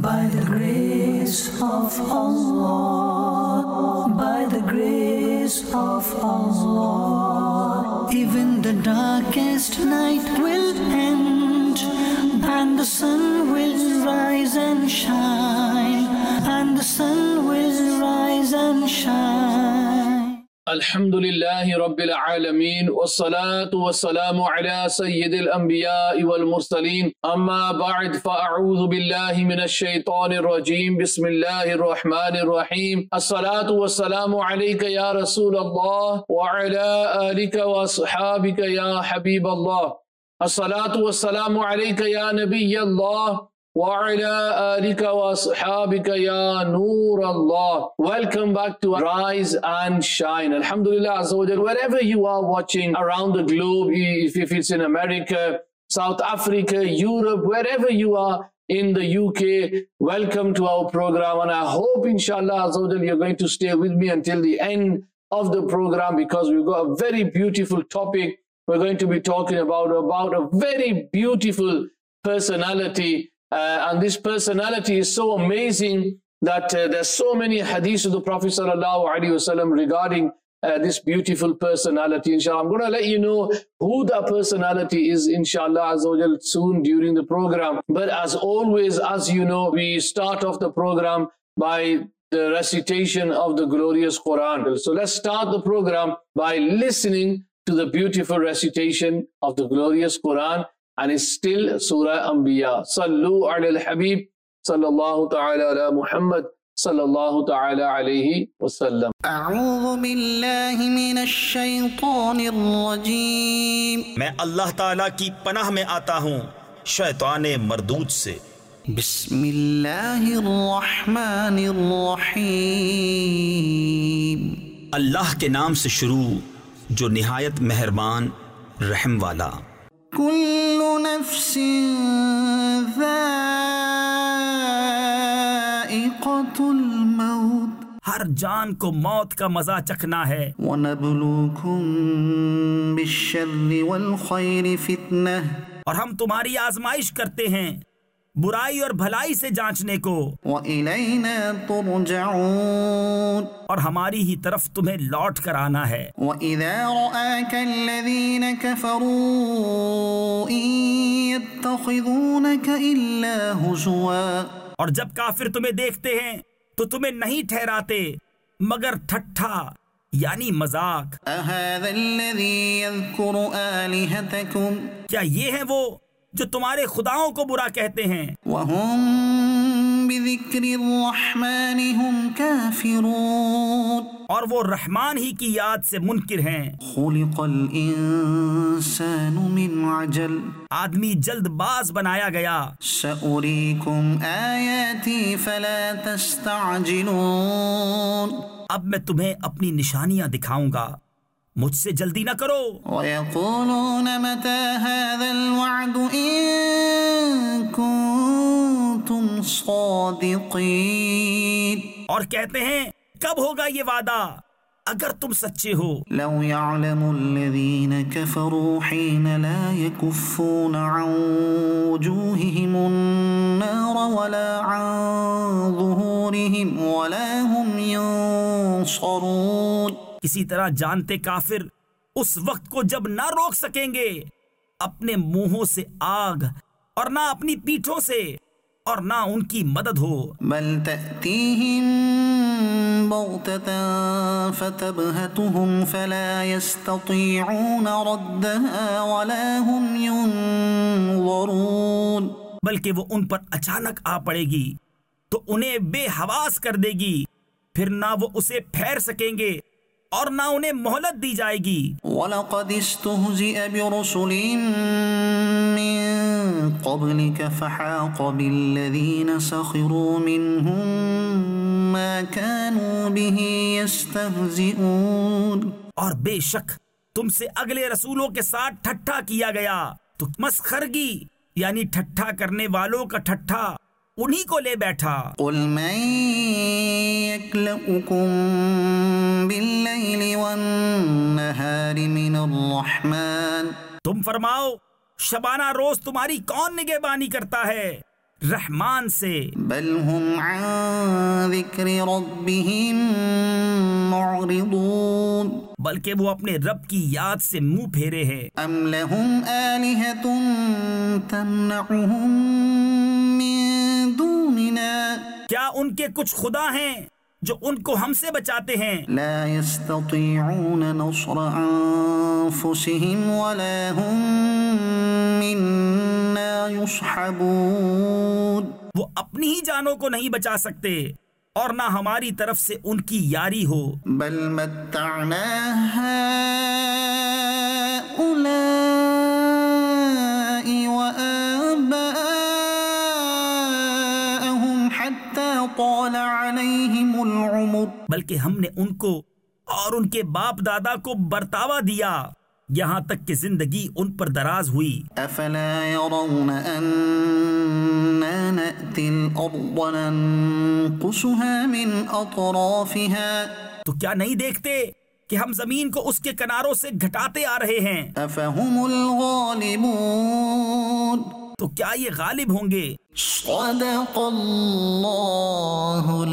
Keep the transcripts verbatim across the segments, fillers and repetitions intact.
By the grace of Allah, by the grace of Allah, even the darkest night will end, and the sun will rise and shine, and the sun will rise and shine. الحمد لله رب العالمين والصلاة والسلام على سيد الأنبياء والمرسلين أما بعد فأعوذ بالله من الشيطان الرجيم بسم الله الرحمن الرحيم الصلاة والسلام عليك يا رسول الله وعلى آلك وأصحابك يا حبيب الله الصلاة والسلام عليك يا نبي الله وعلى آلك وأصحابك يا نور الله. Welcome back to Rise and Shine. Alhamdulillah Azza wa Jal, wherever you are watching around the globe, if, if it's in America, South Africa, Europe, wherever you are in the U K, welcome to our program. And I hope inshallah Azza wa Jal, you're going to stay with me until the end of the program, because we've got a very beautiful topic. We're going to be talking about, about a very beautiful personality. Uh, and this personality is so amazing that uh, there's so many hadiths of the Prophet sallallahu alaihi wasallam regarding uh, this beautiful personality. Inshallah, I'm going to let you know who that personality is, inshallah, azza wa jal, soon during the program. But as always, as you know, we start off the program by the recitation of the glorious Quran. So let's start the program by listening to the beautiful recitation of the glorious Quran. And it's still Surah Anbiya. Sallu ala al-Habib, sallallahu ta'ala ala Muhammad, sallallahu ta'ala alayhi wa sallam. A'udhu billahi minash shaytanir rajim. میں اللہ تعالیٰ کی پناہ میں آتا ہوں شیطان مردود سے. بسم اللہ الرحمن الرحیم. اللہ کے نام سے شروع جو نہایت مہربان رحم والا. کل نفس ذائقۃ الموت. ہر جان کو موت کا مزہ چکھنا ہے. وَنَبْلُوكُمْ بِالشَّرِّ وَالْخَيْرِ فِتْنَةً. اور ہم تمہاری آزمائش کرتے ہیں برائی اور بھلائی سے جانچنے کو. وَإِلَيْنَا تُرْجَعُونَ. اور ہماری ہی طرف تمہیں لوٹ کر آنا ہے. وَإِذَا رَآكَ الَّذِينَ كَفَرُوا إِن يَتَّخِذُونَكَ إِلَّا هُزُوًا. اور جب کافر تمہیں دیکھتے ہیں تو تمہیں نہیں ٹھہراتے مگر ٹھٹھا یعنی مذاق. أَهَذَا الَّذِي يَذْكُرُ آلِهَتَكُمْ. کیا یہ ہے وہ جو تمہارے خداؤں کو برا کہتے ہیں. وَهُمْ بِذِكْرِ الرَّحْمَنِ هُمْ كَافِرُونَ. اور وہ رحمان ہی کی یاد سے منکر ہیں. خُلِقَ الْإِنسَانُ مِنْ عَجَلٍ. آدمی جلد باز بنایا گیا. سَأُرِيكُمْ آيَاتِي فَلَا تَسْتَعْجِلُونَ. اب میں تمہیں اپنی نشانیاں دکھاؤں گا، مجھ سے جلدی نہ کرو. وَيَقُولُونَ مَتَى هَذَا الْوَعْدُ إِن كُنتُمْ صَادِقِينَ. اور کہتے ہیں کب ہوگا یہ وعدہ اگر تم سچے ہو. لَوْ يَعْلَمُ الَّذِينَ كَفَرُوا حِينَ لَا يَكُفُّونَ عَنْ وُجُوهِهِمُ النَّارَ وَلَا عَنْ ظُهُورِهِمْ وَلَا هُمْ يُنصَرُونَ. کسی طرح جانتے کافر اس وقت کو جب نہ روک سکیں گے اپنے منہوں سے آگ اور نہ اپنی پیٹھوں سے اور نہ ان کی مدد ہو. بل تأتیہم بغتة فتبہتہم فلا یستطیعون ردها ولا هم ینظرون. بلکہ وہ ان پر اچانک آ پڑے گی تو انہیں بے حواس کر دے گی، پھر نہ وہ اسے پھیر سکیں گے اور نہ انہیں مہلت دی جائے گی. وَلَقَدِ اسْتُهْزِئَ بِرُسُلٍ مِّن قَبْلِكَ فَحَاقَ بِالَّذِينَ سَخِرُوا مِنْهُمْ مَا كَانُوا بِهِ يَسْتَهْزِئُونَ. اور بے شک تم سے اگلے رسولوں کے ساتھ ٹھٹھا کیا گیا تو مسخرگی یعنی ٹھٹھا کرنے والوں کا ٹھٹھا انہی کو لے بیٹھا. قُلْ مَن يَكْلَؤُكُم بِاللَّيْلِ وَالنَّهَارِ مِنَ الرَّحْمَنِ. تم فرماؤ شبانہ روز تمہاری کون نگہبانی کرتا ہے रहमान से। बल हुम अन ज़िक्रि रब्बिहिम मुअरिदून, बल्कि वो अपने रब की याद से मुंह फेरे हैं। अम लहुम आलिहतुन तमनउहुम मिन दूनिना, क्या उनके कुछ खुदा हैं जो उनको हमसे बचाते हैं? ला यस्ततीऊन नस्र अनफुसिहिम वला हुम मिन्ना युस्हबून, वो अपनी ही जानों को नहीं बचा सकते और ना हमारी तरफ से उनकी यारी हो। बल मत्तअना हाउलाई व आबाअहुम हत्ता ताल अलैहिमुल उमर, बल्कि हमने उनको और उनके बाप दादा को बर्तावा दिया यहाँ तक कि जिंदगी उन पर दराज हुई। अफला यरौन अन्ना नअतिल अर्द ननकुसुहा मिन अतराफिहा, तो क्या नहीं देखते कि हम जमीन को उसके किनारों से घटाते आ रहे हैं? अफहुमुल गालिबून, तो क्या ये गालिब होंगे? सदक़ल्लाहुल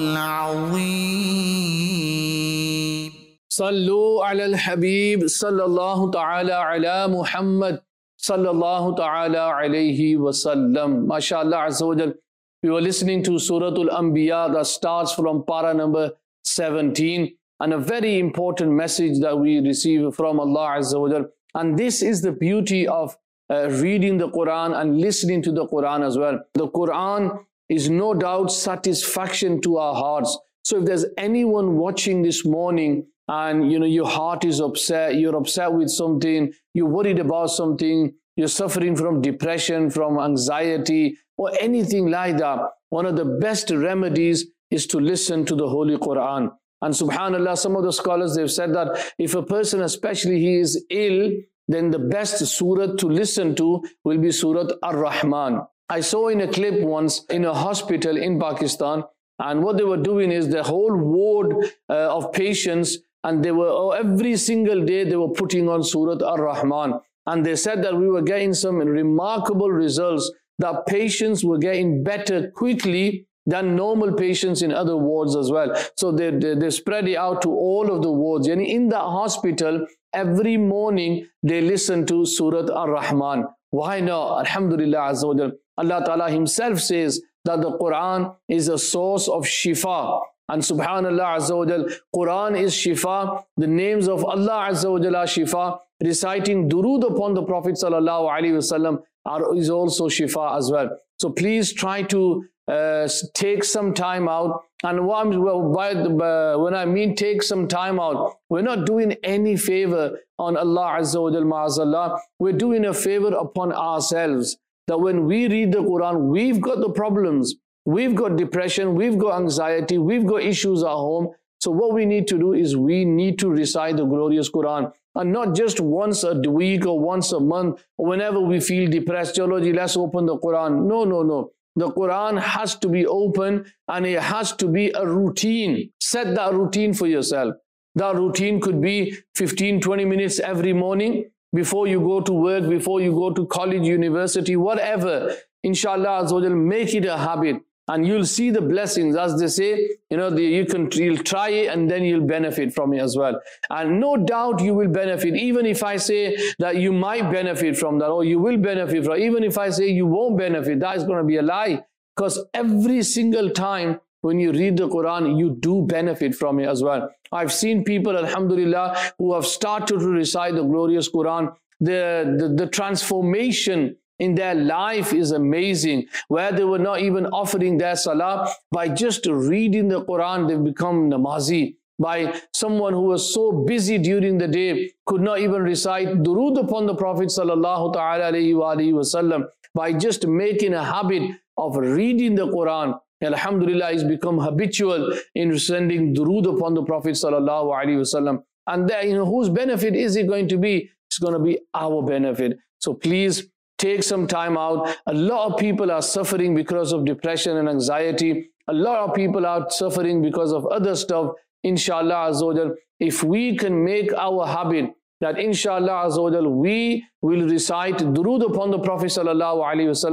अज़ीम। सल्लु अलल हबीब सल्लल्लाहु तआला अला मुहम्मद सल्लल्लाहु तआला अलैहि वसल्लम। Mashallah Azza wa Jal, we were listening to Surah Al-Anbiya that starts from para number seventeen, and a very important message that we receive from Allah Azza wa Jal. And this is the beauty of uh, reading the Quran and listening to the Quran as well. The Quran is no doubt satisfaction to our hearts. So if there's anyone watching this morning and you know your heart is upset, you're upset with something, you're worried about something, you're suffering from depression, from anxiety, or anything like that, one of the best remedies is to listen to the Holy Quran. And subhanAllah, some of the scholars, they've said that if a person, especially he is ill, then the best surah to listen to will be Surah Ar-Rahman. I saw in a clip once in a hospital in Pakistan, and what they were doing is the whole ward uh, of patients, and they were oh, every single day they were putting on Surah Ar-Rahman. And they said that we were getting some remarkable results, that patients were getting better quickly than normal patients in other wards as well. So they, they, they spread it out to all of the wards. And in the hospital, every morning they listen to Surah Ar-Rahman. Why not? Alhamdulillah Azza wa Jal. Allah Ta'ala himself says that the Quran is a source of shifa. And subhanallah Azza wa Jal, Quran is shifa. The names of Allah Azza wa Jal are shifa. Reciting durood upon the Prophet Sallallahu Alaihi Wasallam are, is also shifa as well. So please try to uh, take some time out. And what I'm, well, by the, uh, when I mean take some time out, we're not doing any favor on Allah Azza wa Jal ma'azallah. We're doing a favor upon ourselves. That when we read the Quran, we've got the problems. We've got depression, we've got anxiety, we've got issues at home. So what we need to do is we need to recite the glorious Quran. And not just once a week or once a month or whenever we feel depressed, Chalo ji, let's open the Quran. No, no, no. The Quran has to be open and it has to be a routine. Set that routine for yourself. That routine could be fifteen, twenty minutes every morning before you go to work, before you go to college, university, whatever. Inshallah, Azza wa Jal, make it a habit. And you'll see the blessings, as they say, you know, the, you can, you'll try it and then you'll benefit from it as well. And no doubt you will benefit. Even if I say that you might benefit from that, or you will benefit from it, even if I say you won't benefit, that is going to be a lie. Because every single time when you read the Quran, you do benefit from it as well. I've seen people, alhamdulillah, who have started to recite the glorious Quran. The, the, the transformation in their life is amazing, where they were not even offering their salah. By just reading the Quran, they've become namazi. By someone who was so busy during the day, could not even recite durood upon the Prophet sallallahu ta'ala alayhi wa alayhi wa sallam. By just making a habit of reading the Quran, alhamdulillah, he's become habitual in sending durood upon the Prophet sallallahu alayhi wa sallam. And there, you know, whose benefit is it going to be? It's going to be our benefit. So please, take some time out. A lot of people are suffering because of depression and anxiety. A lot of people are suffering because of other stuff. Inshallah Azza wa Jal, if we can make our habit that inshallah Azza wa Jal, we will recite durood upon the Prophet Sallallahu Alaihi Wasallam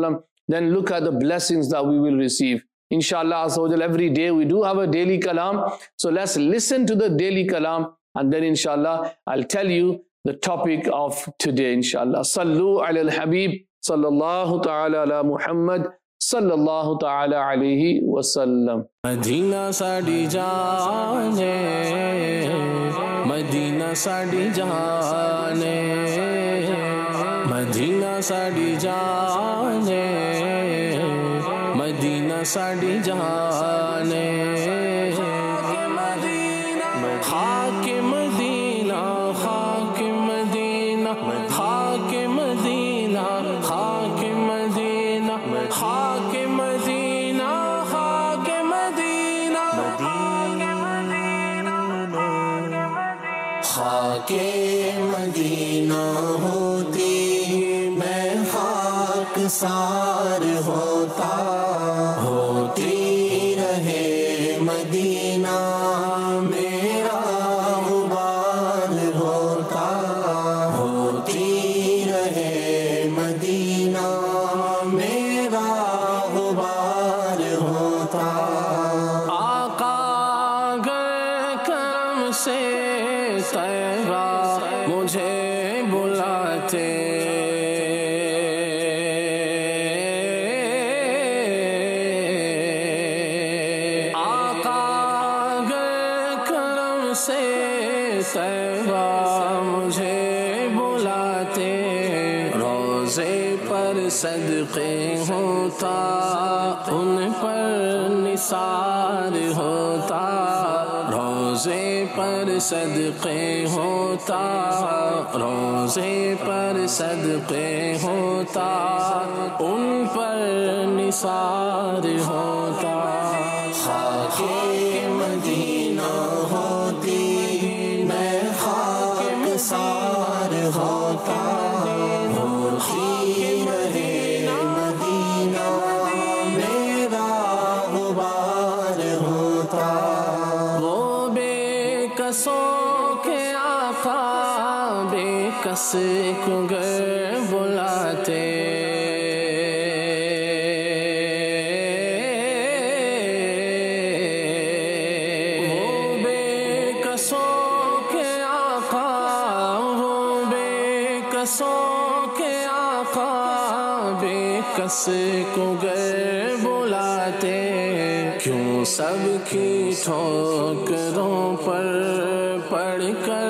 then look at the blessings that we will receive. Inshallah, every day we do have a daily kalam. So let's listen to the daily kalam, and then inshallah, I'll tell you the topic of today, inshallah. Sallu ala al-Habib, sallallahu ta'ala ala Muhammad, sallallahu ta'ala alayhi wa sallam. Madina sadi jaane, Madina sadi jaane, Madina sadi jaane, Madina sadi jaane, خاک مدینہ خاک مدینہ خاک مدینہ خاک مدینہ خاک مدینہ خاک مدینہ خاک مدینہ ہوتی میں خاک سار ہوتا ہوتی رہے مدینہ میرا غبار ہوتا ہوتی رہے مدینہ میرا غبار ہوتا آقا گئے کرم سے طیبہ مجھے بلاتے سے طیبہ مجھے بلاتے روزے پر صدقے ہوتا ان پر نثار ہوتا روزے پر صدقے ہوتا روزے پر صدقے ہوتا ان پر نثار ہوتا خاک مدینہ ہوتی میں خاک سار ہوتا ہوتی رہے مدینہ میرا غبار ہوتا وہ بے کسوں کے آقا بے کس کو گر بلاتے کے آقا بے کس کو گر بلاتے کیوں سب کی ٹھوکروں پر پڑھ کر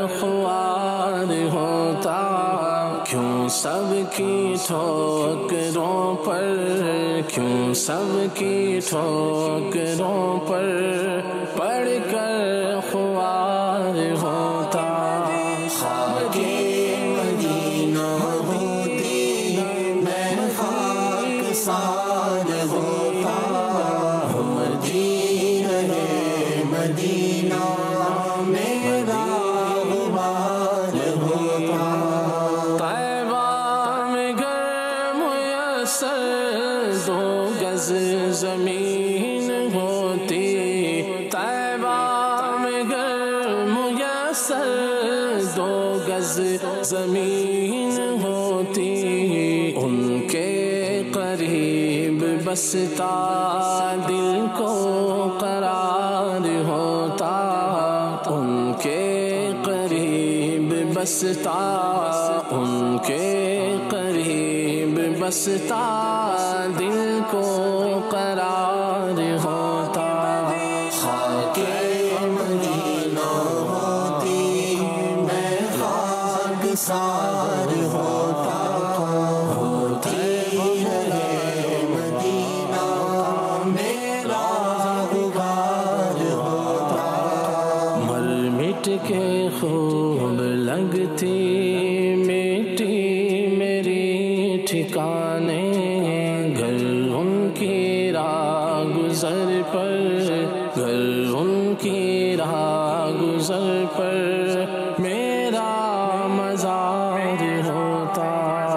خوار ہوتا کیوں سب کی ٹھوکروں پر کیوں سب کی ٹھوکروں پر پڑھ کر خوار ہوتا خاک مدینہ ہوتی میں خاک سار ہوتا ہوتی رہے مدینہ میرا غبار ہوتا طیبہ میں گر میسر دو گز زمین ہوتی طیبہ میں گر میسر دو گز زمین ہوتی ان کے قریب بستا دل کو قرار ہوتا ان کے قریب بستا ان کے قریب بستا دل کو قرار ہوتا خاک مدینہ ہوتی میں خاک سار ہوتا ہوتی رہے مدینہ میرا غبار ہوتا مر مٹ کے خوب لگتی میٹی میری ٹھکانے گھر ان کی راہ گزر پر گھر ان کی راہ گزر پر میرا مزار ہوتا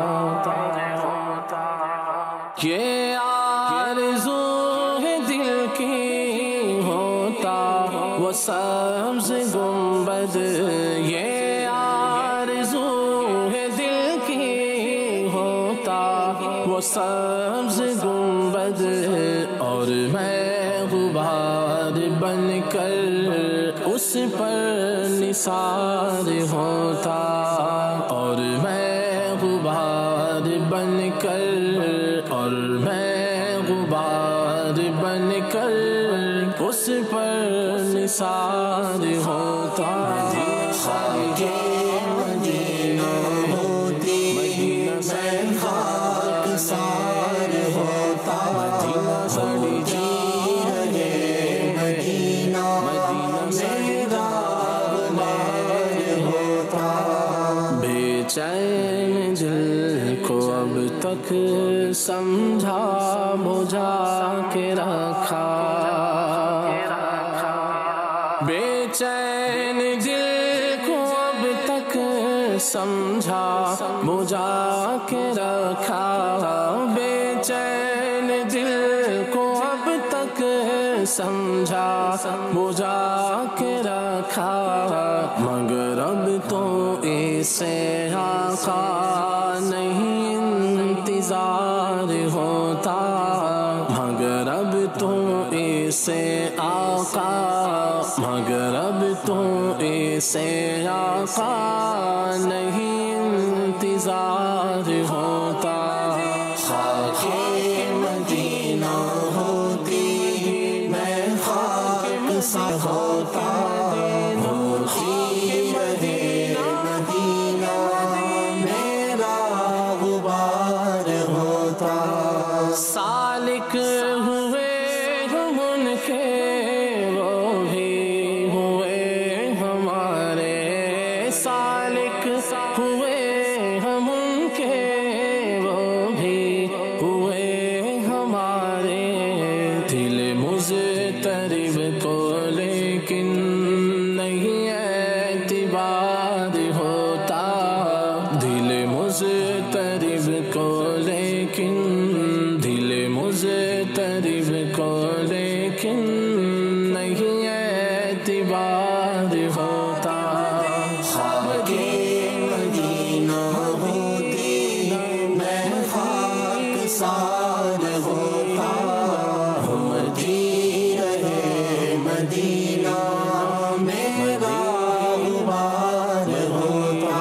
یہ آرزو ہے دل کی ہوتا وہ سبز گنبد یہ آرزو ہے دل کی ہوتا وہ سبز غبار بن کر اس پر نثار ہوتا، اور میں غبار بن کر اور میں غبار بن کر اس پر نثار ہوتا۔ خاک مدینہ ہوتی میں خاک سار ہوتا، مدینہ سڑی جی رہے مدینہ میرا غبار ہوتا۔ بے چین دل کو اب تک سمجھا بجھا کے رکھا، بے چین دل کو اب تک سمجھا بجھا کے رکھا، بے چین دل کو اب تک سمجھا بجھا کے رکھا، مگر اب تو اسے آقا نہیں انتظار ہوتا، مگر اب تو اسے آقا مگر اب تو اسے آقا نہیں انتظار ہوتا۔ خاک مدینہ ہوتی میں خاک سا ہوتا، ہوتی مدینہ مدینہ میرا غبار ہوتا۔ سالک ہوئے ہم ان کے وہ بھی ہوئے ہمارے، سالک ہوئے ہم ان کے وہ بھی ہوئے ہمارے، دل مضطرب کو لیکن نہیں اعتبار ہوتا، دل مضطرب کو لیکن دل مضطرب کو لیکن نہیں اعتبار ہوتا۔ خاک مدینہ ہوتی میں خاک سار ہوتا، مدی رہے مدینہ میرا غبار ہوتا۔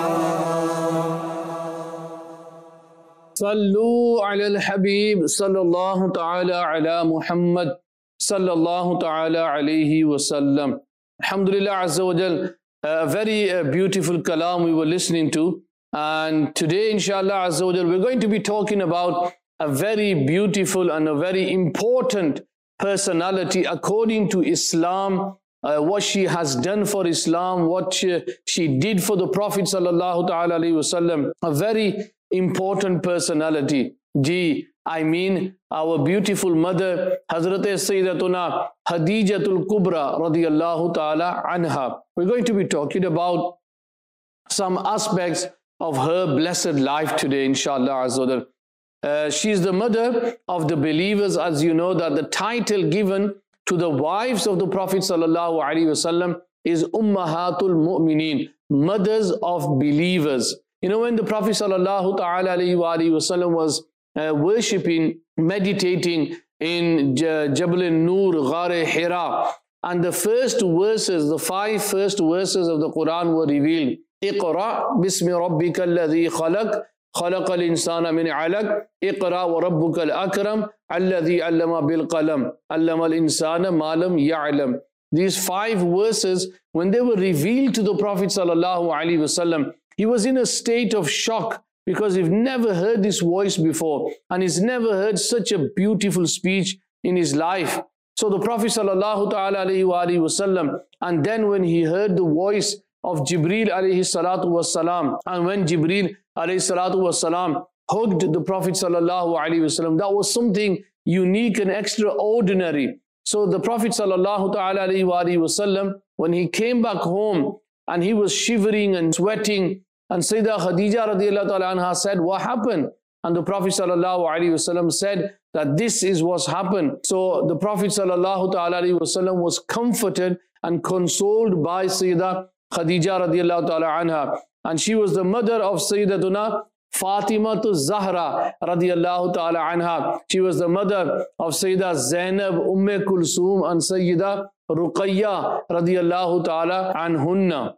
صلو علی الحبیب صلی اللہ تعالی علی محمد صلی اللہ تعالی علیہ وسلم. Alhamdulillah Azza wa Jal, a very uh, beautiful kalam we were listening to, and today inshallah Azza wa Jal we're going to be talking about a very beautiful and a very important personality according to Islam, uh, what she has done for Islam, what she, she did for the Prophet sallallahu ta'ala alayhi wasallam, a very important personality. Ji, I mean our beautiful mother Hazrat Sayyidatuna Khadijatul Kubra radiyallahu ta'ala anha. We're going to be talking about some aspects of her blessed life today inshallah Azza wa Jal. Uh, she is the mother of the believers, as you know that the title given to the wives of the Prophet sallallahu alaihi wasallam is Ummahatul Mu'mineen, mothers of believers. You know, when the Prophet sallallahu ta'ala alaihi wasallam was uh, worshipping, meditating in J- Jabal an-Nur, Ghar Hira, and the first verses, the five first verses of the Quran were revealed. Iqra bismi rabbika alladhi khalaq, خلق الإنسان من علق اقرأ وربك الأكرم الذي علم بالقلم علم الإنسان ما لم يعلم. These five verses, when they were revealed to the Prophet sallallahu alaihi wasallam, he was in a state of shock because he'd never heard this voice before and he's never heard such a beautiful speech in his life. So the Prophet sallallahu alaihi wasallam, and then when he heard the voice of Jibreel alayhi salatu wassalam, and when Jibreel alayhi salatu wassalam hugged the Prophet sallallahu alaihi wasallam, that was something unique and extraordinary. So the Prophet sallallahu alaihi wasallam, when he came back home and he was shivering and sweating, and Sayyidah Khadija radiyallahu ta'ala anha said, what happened? And the Prophet sallallahu alaihi wasallam said that this is what's happened. So the Prophet sallallahu alaihi wasallam was comforted and consoled by Sayyidah Khadija radiyallahu ta'ala anha, and she was the mother of Sayyidatuna Fatima to Zahra radiallahu ta'ala anha. She was the mother of Sayyida Zainab, Umm Kulsum and Sayyida Ruqayya radiallahu ta'ala anhunna.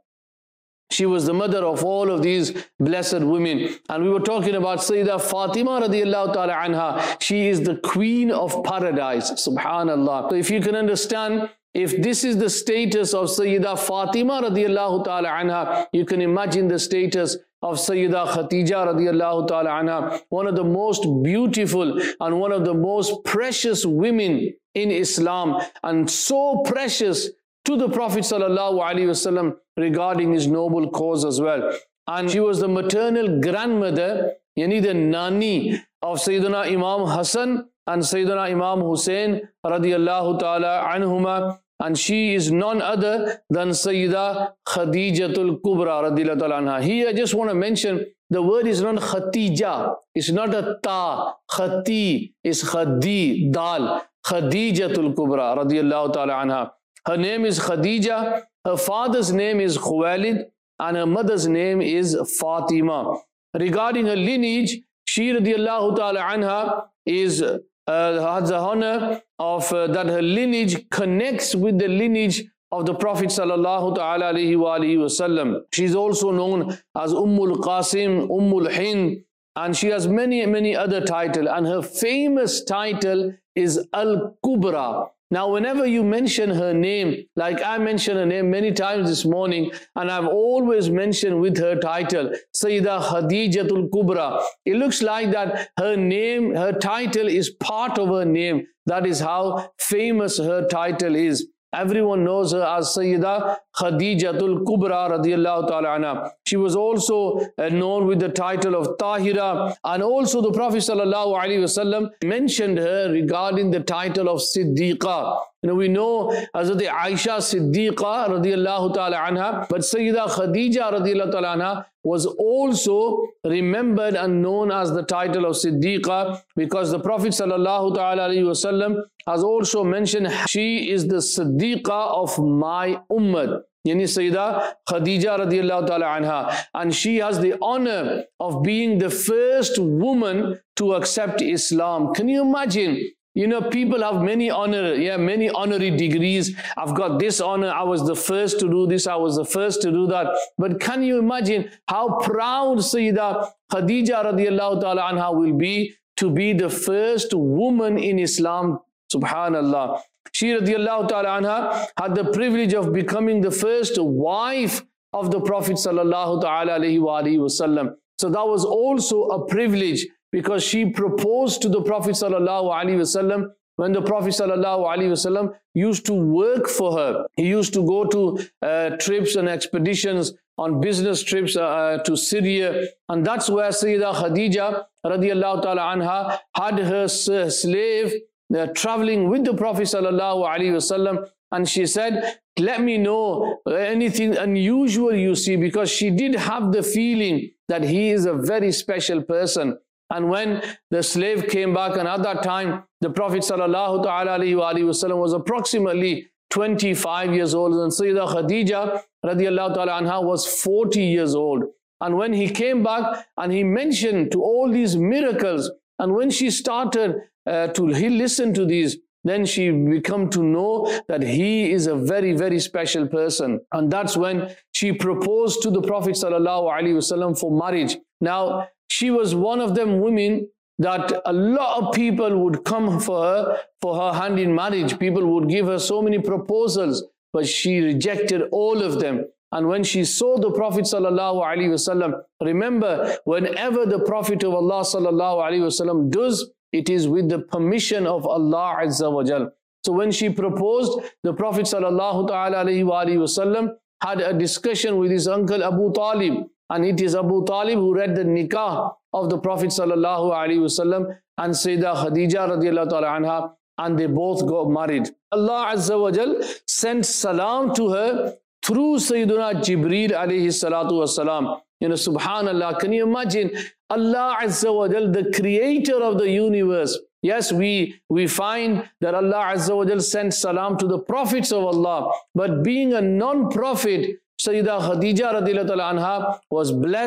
She was the mother of all of these blessed women. And we were talking about Sayyida Fatima radiallahu ta'ala anha. She is the queen of paradise. Subhanallah. So if you can understand, if this is the status of Sayyida Fatima radiallahu ta'ala anha, you can imagine the status of Sayyida Khatija radiallahu ta'ala anha, one of the most beautiful and one of the most precious women in Islam, and so precious to the Prophet sallallahu alaihi wasallam regarding his noble cause as well. And she was the maternal grandmother, yani the nani of Sayyidina Imam Hassan and Sayyidina Imam Hussein radiallahu ta'ala anhuma, and she is none other than Sayyida Khadijatul Kubra radiallahu ta'ala anha. Here I just want to mention, the word is not Khatija, it's not a ta, Khati is Khadi, dal, Khadijatul Kubra radiallahu ta'ala anha. Her name is Khadija, her father's name is Khuwailid, and her mother's name is Fatima. Regarding her lineage, she radiallahu ta'ala anha is uh, has the honor of uh, that her lineage connects with the lineage of the Prophet sallallahu ta'ala alayhi wa alihi wasallam. She is also known as Ummul Qasim, Ummul Hind, and she has many, many other titles, and her famous title is Al-Kubra. Now, whenever you mention her name, like I mentioned her name many times this morning, and I've always mentioned with her title, Sayyida Khadijatul Kubra, it looks like that her name, her title is part of her name. That is how famous her title is. Everyone knows her as Sayyida Khadijatul Kubra radiallahu ta'ala anha. She was also uh, known with the title of Tahira, and also the Prophet sallallahu alaihi wasallam mentioned her regarding the title of Siddiqa. You know, we know Hazrat Aisha Siddiqa radiallahu ta'ala anha, but Sayyida Khadija radiallahu ta'ala anha was also remembered and known as the title of Siddiqa, because the Prophet sallallahu ta'ala alayhi wasallam has also mentioned, she is the Siddiqa of my ummah, yani Sayyida Khadija radiallahu ta'ala anha, and she has the honor of being the first woman to accept Islam. Can you imagine? You know, people have many honor, yeah, many honorary degrees. I've got this honor, I was the first to do this, I was the first to do that. But can you imagine how proud Sayyida Khadija radiallahu ta'ala anha will be to be the first woman in Islam? Subhanallah. She radiallahu ta'ala anha had the privilege of becoming the first wife of the Prophet sallallahu ta'ala alayhi wa alihi wasallam. So that was also a privilege, because she proposed to the Prophet sallallahu alaihi wasallam when the Prophet sallallahu alaihi wasallam used to work for her. He used to go to uh, trips and expeditions, on business trips uh, to Syria, and that's where Sayyida Khadija radiallahu ta'ala anha had her slave uh, traveling with the Prophet sallallahu alaihi wasallam, and she said, let me know anything unusual you see, because she did have the feeling that he is a very special person. And when the slave came back, and at that time, the Prophet sallallahu ta'ala alayhi wa sallam was approximately twenty-five years old, and Sayyida Khadija radiallahu ta'ala anha was forty years old. And when he came back and he mentioned to all these miracles, and when she started uh, to he listened to these, then she become to know that he is a very, very special person. And that's when she proposed to the Prophet sallallahu alaihi wasallam for marriage. Now, she was one of them women that a lot of people would come for her, for her hand in marriage. People would give her so many proposals, but she rejected all of them. And when she saw the Prophet sallallahu alaihi wasallam, remember, whenever the Prophet of Allah sallallahu alaihi wasallam does, it is with the permission of Allah Azza wa Jal. So when she proposed, the Prophet sallallahu ta'ala alayhi wa alihi wasallam had a discussion with his uncle Abu Talib, and it is Abu Talib who read the nikah of the Prophet sallallahu alaihi wasallam and Sayyida Khadija radiallahu ta'ala anha, and they both got married. Allah Azza wa Jal sent salam to her through Sayyiduna Jibreel alayhi salatu wasalam. You know, subhanallah, can you imagine Allah Azza wa Jal, the creator of the universe? Yes, we, we find that Allah Azza wa Jal sent salam to the prophets of Allah, but being a non-prophet, Sayyida Khadija radiallahu ta'ala anha was blessed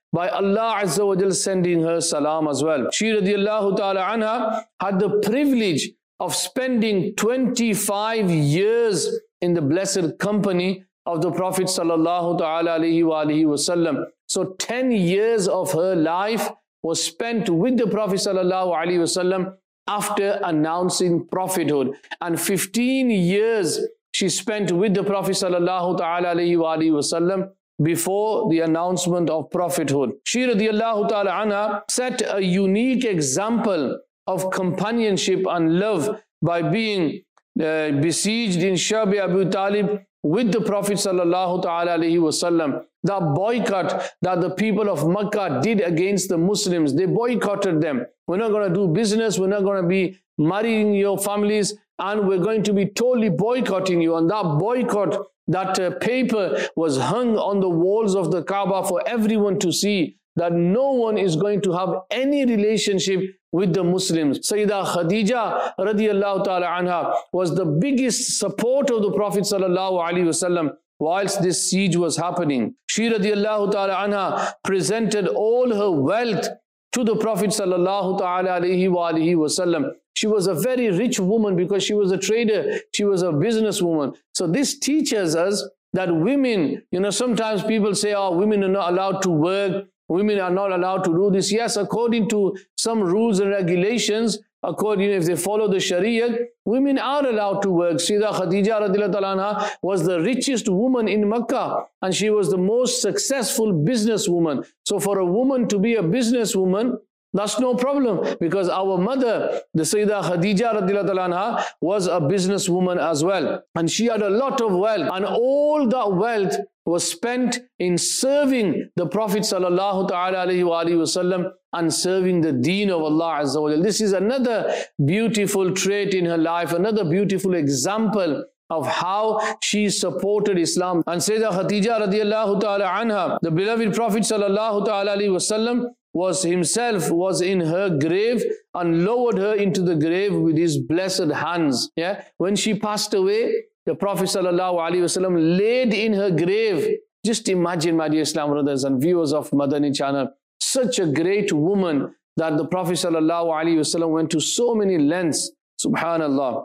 by Allah Azza wa Jal sending her salam as well. She radiallahu ta'ala anha had the privilege of spending twenty-five years in the blessed company of the Prophet sallallahu ta'ala alayhi wa alihi wasallam. So ten years of her life was spent with the Prophet sallallahu alaihi wasallam after announcing prophethood, and fifteen years she spent with the Prophet sallallahu ta'ala alaihi wa alihi wasallam before the announcement of prophethood. She radiallahu ta'ala anha set a unique example of companionship and love by being uh, besieged in Shabi Abu Talib with the Prophet sallallahu ta'ala alaihi wasallam. The boycott that the people of Makkah did against the Muslims, they boycotted them. We're not going to do business, we're not going to be marrying your families, and we're going to be totally boycotting you. And that boycott, that uh, paper was hung on the walls of the Kaaba for everyone to see, that no one is going to have any relationship with the Muslims. Sayyidah Khadija radiallahu ta'ala anha was the biggest supporter of the Prophet sallallahu alaihi wasallam whilst this siege was happening. She radiallahu ta'ala anha presented all her wealth to the Prophet sallallahu ta'ala alaihi wa alihi wasallam. She was a very rich woman because she was a trader, she was a businesswoman. So this teaches us that women, you know, sometimes people say, oh, women are not allowed to work, women are not allowed to do this. Yes, according to some rules and regulations, according, if they follow the Sharia, women are allowed to work. Sayyidah Khadija radiallahu ta'ala anha was the richest woman in Makkah, and she was the most successful businesswoman. So for a woman to be a businesswoman, that's no problem, because our mother, the Sayyidah Khadija radiallahu ta'ala anha, was a businesswoman as well. And she had a lot of wealth, and all that wealth was spent in serving the Prophet sallallahu ta'ala alayhi wa alihi wasallam and serving the deen of Allah Azza wa Jal. This is another beautiful trait in her life, another beautiful example of how she supported Islam. And Sayyidah Khadija radiallahu ta'ala anha, the beloved Prophet sallallahu ta'ala alayhi wasallam, was himself was in her grave and lowered her into the grave with his blessed hands. Yeah, when she passed away, the Prophet sallallahu alaihi wasallam laid in her grave. Just imagine, my dear Islam brothers and viewers of Madani channel, such a great woman that the Prophet sallallahu alaihi wasallam went to so many lengths. Subhanallah.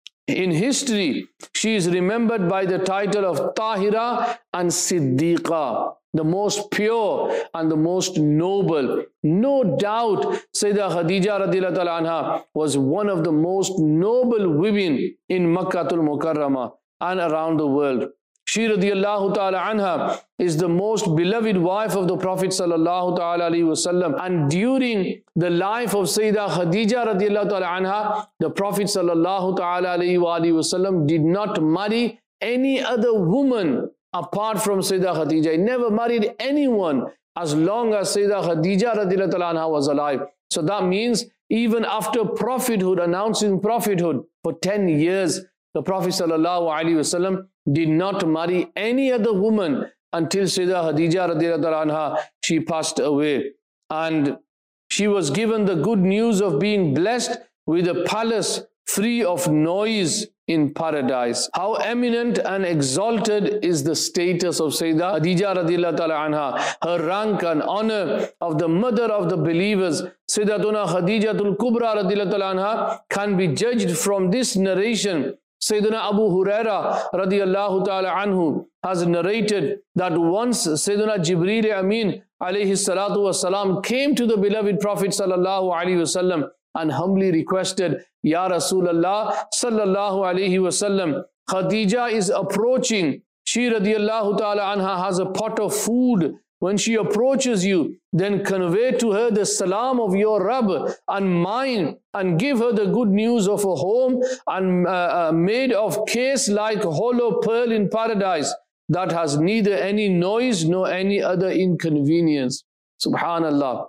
In history, she is remembered by the title of Tahira and Siddiqa, the most pure and the most noble. No doubt, Sayyidah Khadija radiallahu ta'ala anha was one of the most noble women in Makkatul Mukarramah and around the world. She radiallahu ta'ala anha is the most beloved wife of the Prophet sallallahu ta'ala alayhi wasallam. And during the life of Sayyidah Khadija radiallahu ta'ala anha, the Prophet sallallahu ta'ala alayhi wa alihi wasallam did not marry any other woman apart from Sayyidah Khadija. He never married anyone as long as Sayyidah Khadija radiallahu ta'ala anha was alive. So that means even after prophethood, announcing prophethood, for ten years, the Prophet sallallahu alaihi wasallam did not marry any other woman until Sayyidah Khadija radiallahu ta'ala anha, she passed away. And she was given the good news of being blessed with a palace free of noise in paradise. How eminent and exalted is the status of Sayyidah Khadija radiallahu ta'ala anha, her rank and honor of the mother of the believers. Sayyidatuna Khadijatul Kubra radiallahu ta'ala anha can be judged from this narration. Sayyidina Abu Huraira radiallahu ta'ala anhu has narrated that once Sayyidina Jibreel Amin alayhi salatu wasalam came to the beloved Prophet sallallahu alayhi wasallam and humbly requested, Ya Rasulullah sallallahu alayhi wasallam, Khadija is approaching. She radiallahu ta'ala anha has a pot of food. When she approaches you, then convey to her the salam of your Rabb and mine, and give her the good news of a home and uh, uh, made of case like hollow pearl in paradise, that has neither any noise nor any other inconvenience. Subhanallah.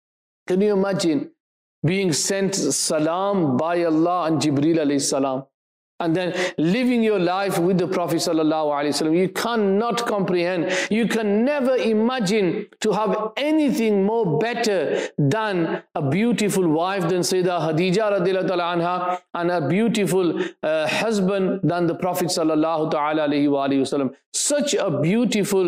Can you imagine being sent salam by Allah and Jibreel alayhi salam, and then living your life with the Prophet sallallahu alaihi wasallam? You cannot comprehend. You can never imagine to have anything more better than a beautiful wife than Sayyidah Khadija radiallahu ta'ala anha, and a beautiful uh, husband than the Prophet sallallahu ta'ala alaihi wa alihi wasallam. Such a beautiful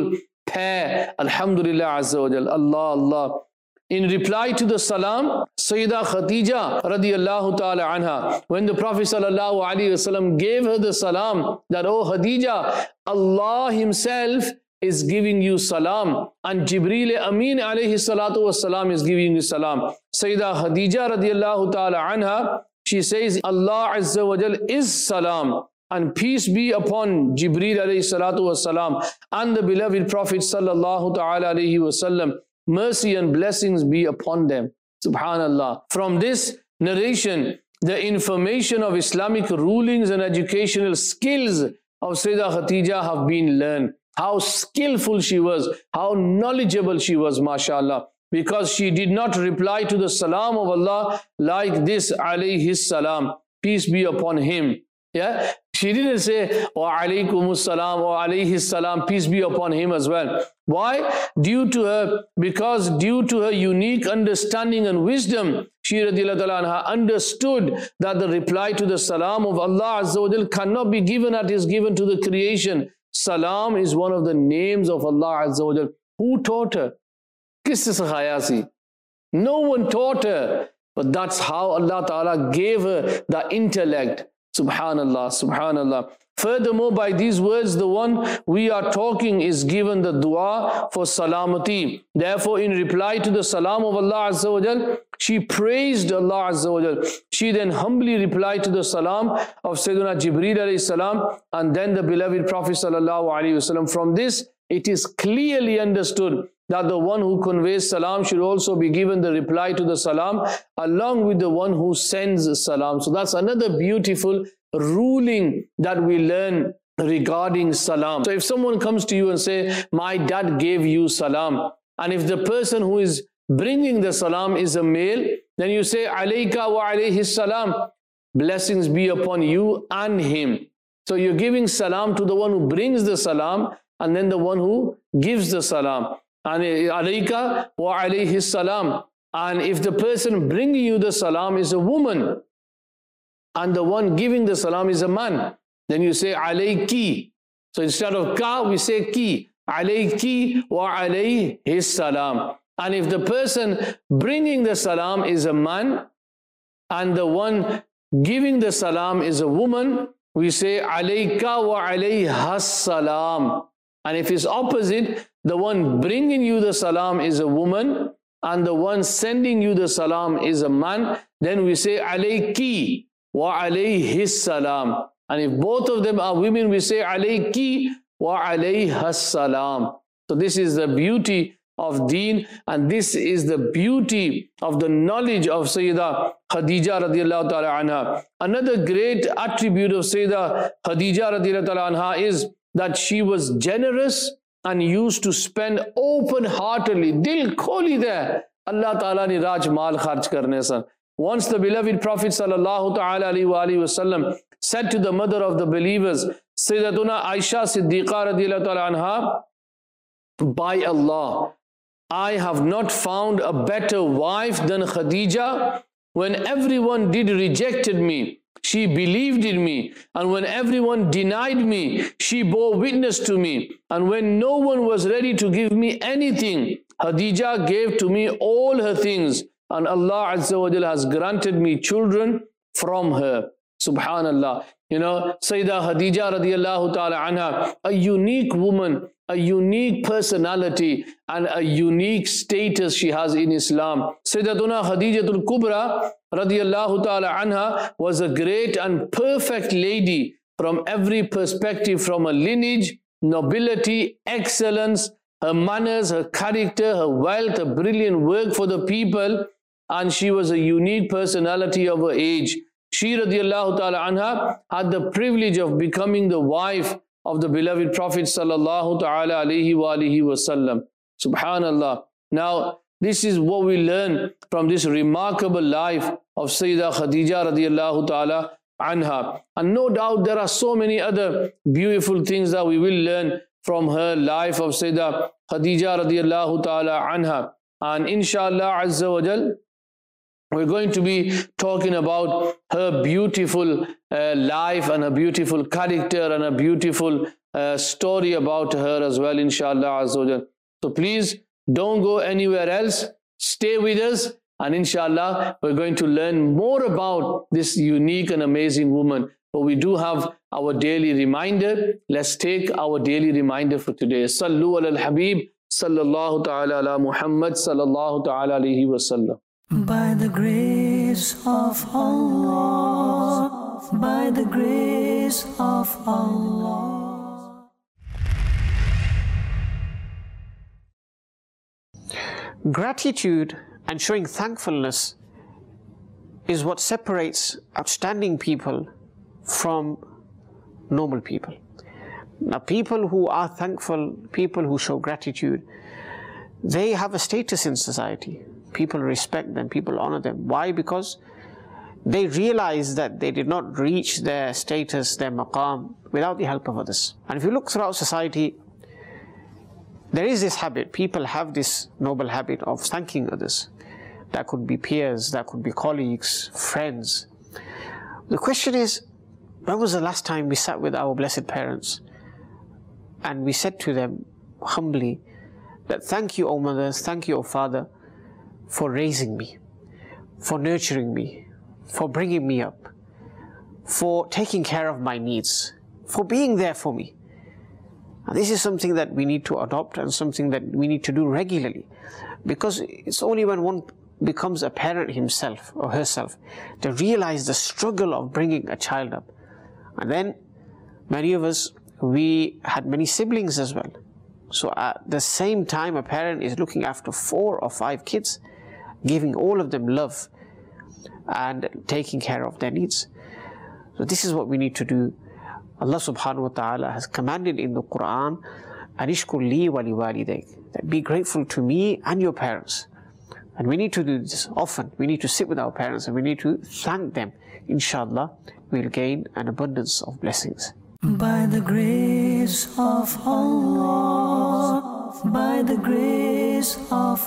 pair. Alhamdulillah Azza wa Jal. Allah, Allah. In reply to the salam, Sayyidah Khadija radiallahu ta'ala anha, when the Prophet sallallahu alaihi wasallam gave her the salam, that, oh Khadija, Allah himself is giving you salam, and Jibreel Amin alayhi salatu wasalam is giving you salam. Sayyidah Khadija radiallahu ta'ala anha, she says, Allah Azza wa Jal is salam, and peace be upon Jibreel alayhi salatu wasalam and the beloved Prophet sallallahu ta'ala alayhi wasallam. Mercy and blessings be upon them. Subhanallah. From this narration, the information of Islamic rulings and educational skills of Sayyidah Khadija have been learned. How skillful she was, how knowledgeable she was, mashallah. Because she did not reply to the salam of Allah like this, alayhi salam, peace be upon him. Yeah, she didn't say, wa alaykumus salam, wa alayhi salam, peace be upon him as well. Why? Due to her, because due to her unique understanding and wisdom, she radiallahu ta'ala anha understood that the reply to the salam of Allah Azza wa Jal cannot be given as is given to the creation. Salam is one of the names of Allah Azza wa Jal. Who taught her? Kisse sikhaya si? No one taught her. But that's how Allah Ta'ala gave her the intellect. Subhanallah, Subhanallah. Furthermore, by these words, the one we are talking is given the dua for salamati. Therefore, in reply to the salam of Allah Azza wa Jal, she praised Allah Azza wa Jal. She then humbly replied to the salam of Sayyidina Jibreel alayhi salam and then the beloved Prophet sallallahu alayhi wasallam. From this, it is clearly understood that the one who conveys salam should also be given the reply to the salam along with the one who sends salam. So that's another beautiful ruling that we learn regarding salam. So if someone comes to you and say, my dad gave you salam, and if the person who is bringing the salam is a male, then you say, alayka wa alayhi salam, blessings be upon you and him. So you're giving salam to the one who brings the salam and then the one who gives the salam. And alayka wa alayhi salam. And if the person bringing you the salam is a woman and the one giving the salam is a man, then you say alayki. So instead of ka, we say ki. Alayki wa alayhi salam. And if the person bringing the salam is a man and the one giving the salam is a woman, we say alayka wa alayha salam. And if it's opposite, the one bringing you the salam is a woman and the one sending you the salam is a man, then we say alayki wa alayhi salam. And if both of them are women, we say alayki wa alayha salam. So this is the beauty of deen, and this is the beauty of the knowledge of Sayyidah Khadija radiallahu ta'ala anha. Another great attribute of Sayyidah Khadija radiallahu ta'ala anha is that she was generous and used to spend open-heartedly. Dil kholi there. Allah Ta'ala ni raj mal kharch karne san. Once the beloved Prophet sallallahu ta'ala alayhi wa alayhi wa sallam said to the mother of the believers, Sayyidatuna Aisha Siddiqa radiallahu ta'ala anha, by Allah, I have not found a better wife than Khadija. When everyone did rejected me, she believed in me, and when everyone denied me, she bore witness to me. And when no one was ready to give me anything, Khadija gave to me all her things, and Allah Azza wa Jalla has granted me children from her. Subhanallah. You know, Sayyidah Khadija radiallahu ta'ala anha, a unique woman, a unique personality, and a unique status she has in Islam. Sayyidatuna Khadijatul Kubra radiallahu ta'ala anha was a great and perfect lady from every perspective, from her lineage, nobility, excellence, her manners, her character, her wealth, her brilliant work for the people, and she was a unique personality of her age. She radiallahu ta'ala anha had the privilege of becoming the wife of the beloved Prophet sallallahu ta'ala alayhi wa alihi wasallam. Subhanallah. Now, this is what we learn from this remarkable life of Sayyidah Khadija radiallahu ta'ala anha. And no doubt there are so many other beautiful things that we will learn from her life of Sayyidah Khadija radiallahu ta'ala anha. And inshallah azza wa jal, we're going to be talking about her beautiful uh, life and her beautiful character and a beautiful uh, story about her as well, inshallah azza wa jal. So please don't go anywhere else. Stay with us, and inshallah we're going to learn more about this unique and amazing woman. But we do have our daily reminder. Let's take our daily reminder for today. Sallu ala al-Habib, sallallahu ta'ala ala Muhammad, sallallahu ta'ala alayhi wa sallam. By the grace of Allah, by the grace of Allah. Gratitude and showing thankfulness is what separates outstanding people from normal people. Now, people who are thankful, people who show gratitude, they have a status in society. People respect them, people honor them. Why? Because they realize that they did not reach their status, their maqam, without the help of others. And if you look throughout society, there is this habit, people have this noble habit of thanking others. That could be peers, that could be colleagues, friends. The question is, when was the last time we sat with our blessed parents and we said to them humbly that thank you, O mothers, thank you, O father, for raising me, for nurturing me, for bringing me up, for taking care of my needs, for being there for me. And this is something that we need to adopt and something that we need to do regularly, because it's only when one becomes a parent himself or herself to realize the struggle of bringing a child up. And then many of us, we had many siblings as well. So at the same time, a parent is looking after four or five kids, giving all of them love and taking care of their needs. So this is what we need to do. Allah subhanahu wa ta'ala has commanded in the Quran, Anishkur li wa li walidayk, that be grateful to me and your parents. And we need to do this often. We need to sit with our parents and we need to thank them. Inshallah, we'll gain an abundance of blessings. By the grace of Allah, by the grace of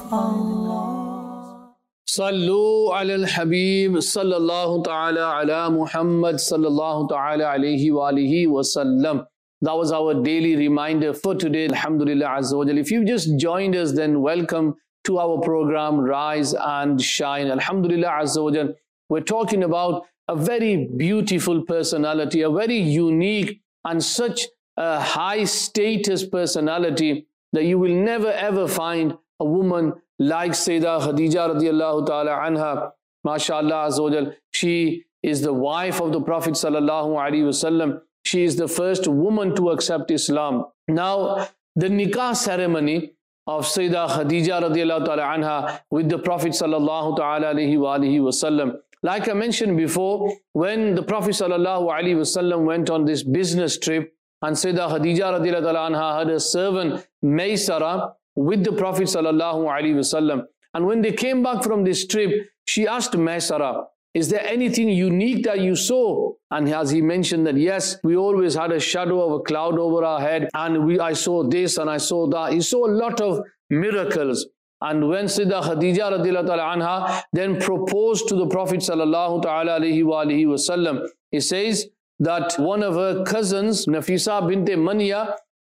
Allah. Sallu ala al-Habib, sallallahu ta'ala ala Muhammad, sallallahu ta'ala alayhi wa alihi wa sallam. That was our daily reminder for today, alhamdulillah azza wa jal. If you've just joined us, then welcome to our program, Rise and Shine. Alhamdulillah azza wa jal. We're talking about a very beautiful personality, a very unique and such a high status personality that you will never ever find a woman like Sayyidah Khadija radiallahu ta'ala anha. MashaAllah azza wa jal. She is the wife of the Prophet sallallahu alaihi wasallam. She is the first woman to accept Islam. Now, the nikah ceremony of Sayyidah Khadija radiallahu ta'ala anha with the Prophet sallallahu ta'ala alaihi wa alihi wasallam. Like I mentioned before, when the Prophet sallallahu alaihi wasallam went on this business trip, and Sayyidah Khadija radiallahu ta'ala anha had a servant Maysara with the Prophet sallallahu alaihi wasallam. And when they came back from this trip, she asked Maysara, is there anything unique that you saw? And as he mentioned that, yes, we always had a shadow of a cloud over our head, and we, I saw this and I saw that. He saw a lot of miracles. And when Sayyidah Khadija radiallahu ta'ala anha then proposed to the Prophet sallallahu ta'ala alayhi wa alihi wasallam, he says that one of her cousins, Nafisa bint Manya,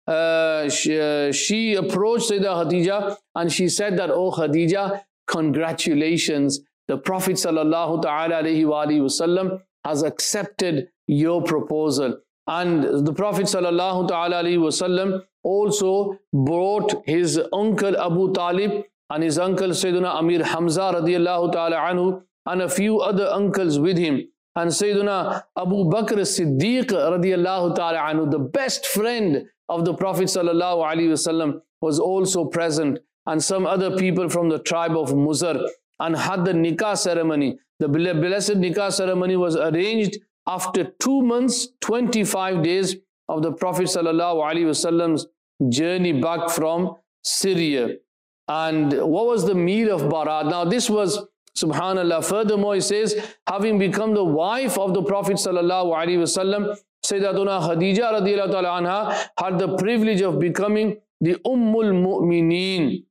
uh, she, uh, she approached Sayyidah Khadija and she said that, oh Khadija, congratulations, the Prophet sallallahu ta'ala alayhi wa alihi wasallam has accepted your proposal. And the Prophet sallallahu ta'ala alayhi wasallam also brought his uncle Abu Talib and his uncle Sayyiduna Amir Hamza radiallahu ta'ala anhu and a few other uncles with him. And Sayyiduna Abu Bakr Siddiq radiallahu ta'ala anhu, the best friend of the Prophet sallallahu alaihi wasallam, was also present, and some other people from the tribe of Muzar, and had the nikah ceremony. The blessed nikah ceremony was arranged after two months, twenty-five days of the Prophet sallallahu alaihi wasallam's journey back from Syria. And what was the meal of Barat? Now this was, subhanallah, furthermore he says, having become the wife of the Prophet sallallahu alaihi wasallam, Sayyidatuna Khadija radiallahu ta'ala anha had the privilege of becoming the Ummul Mu'mineen.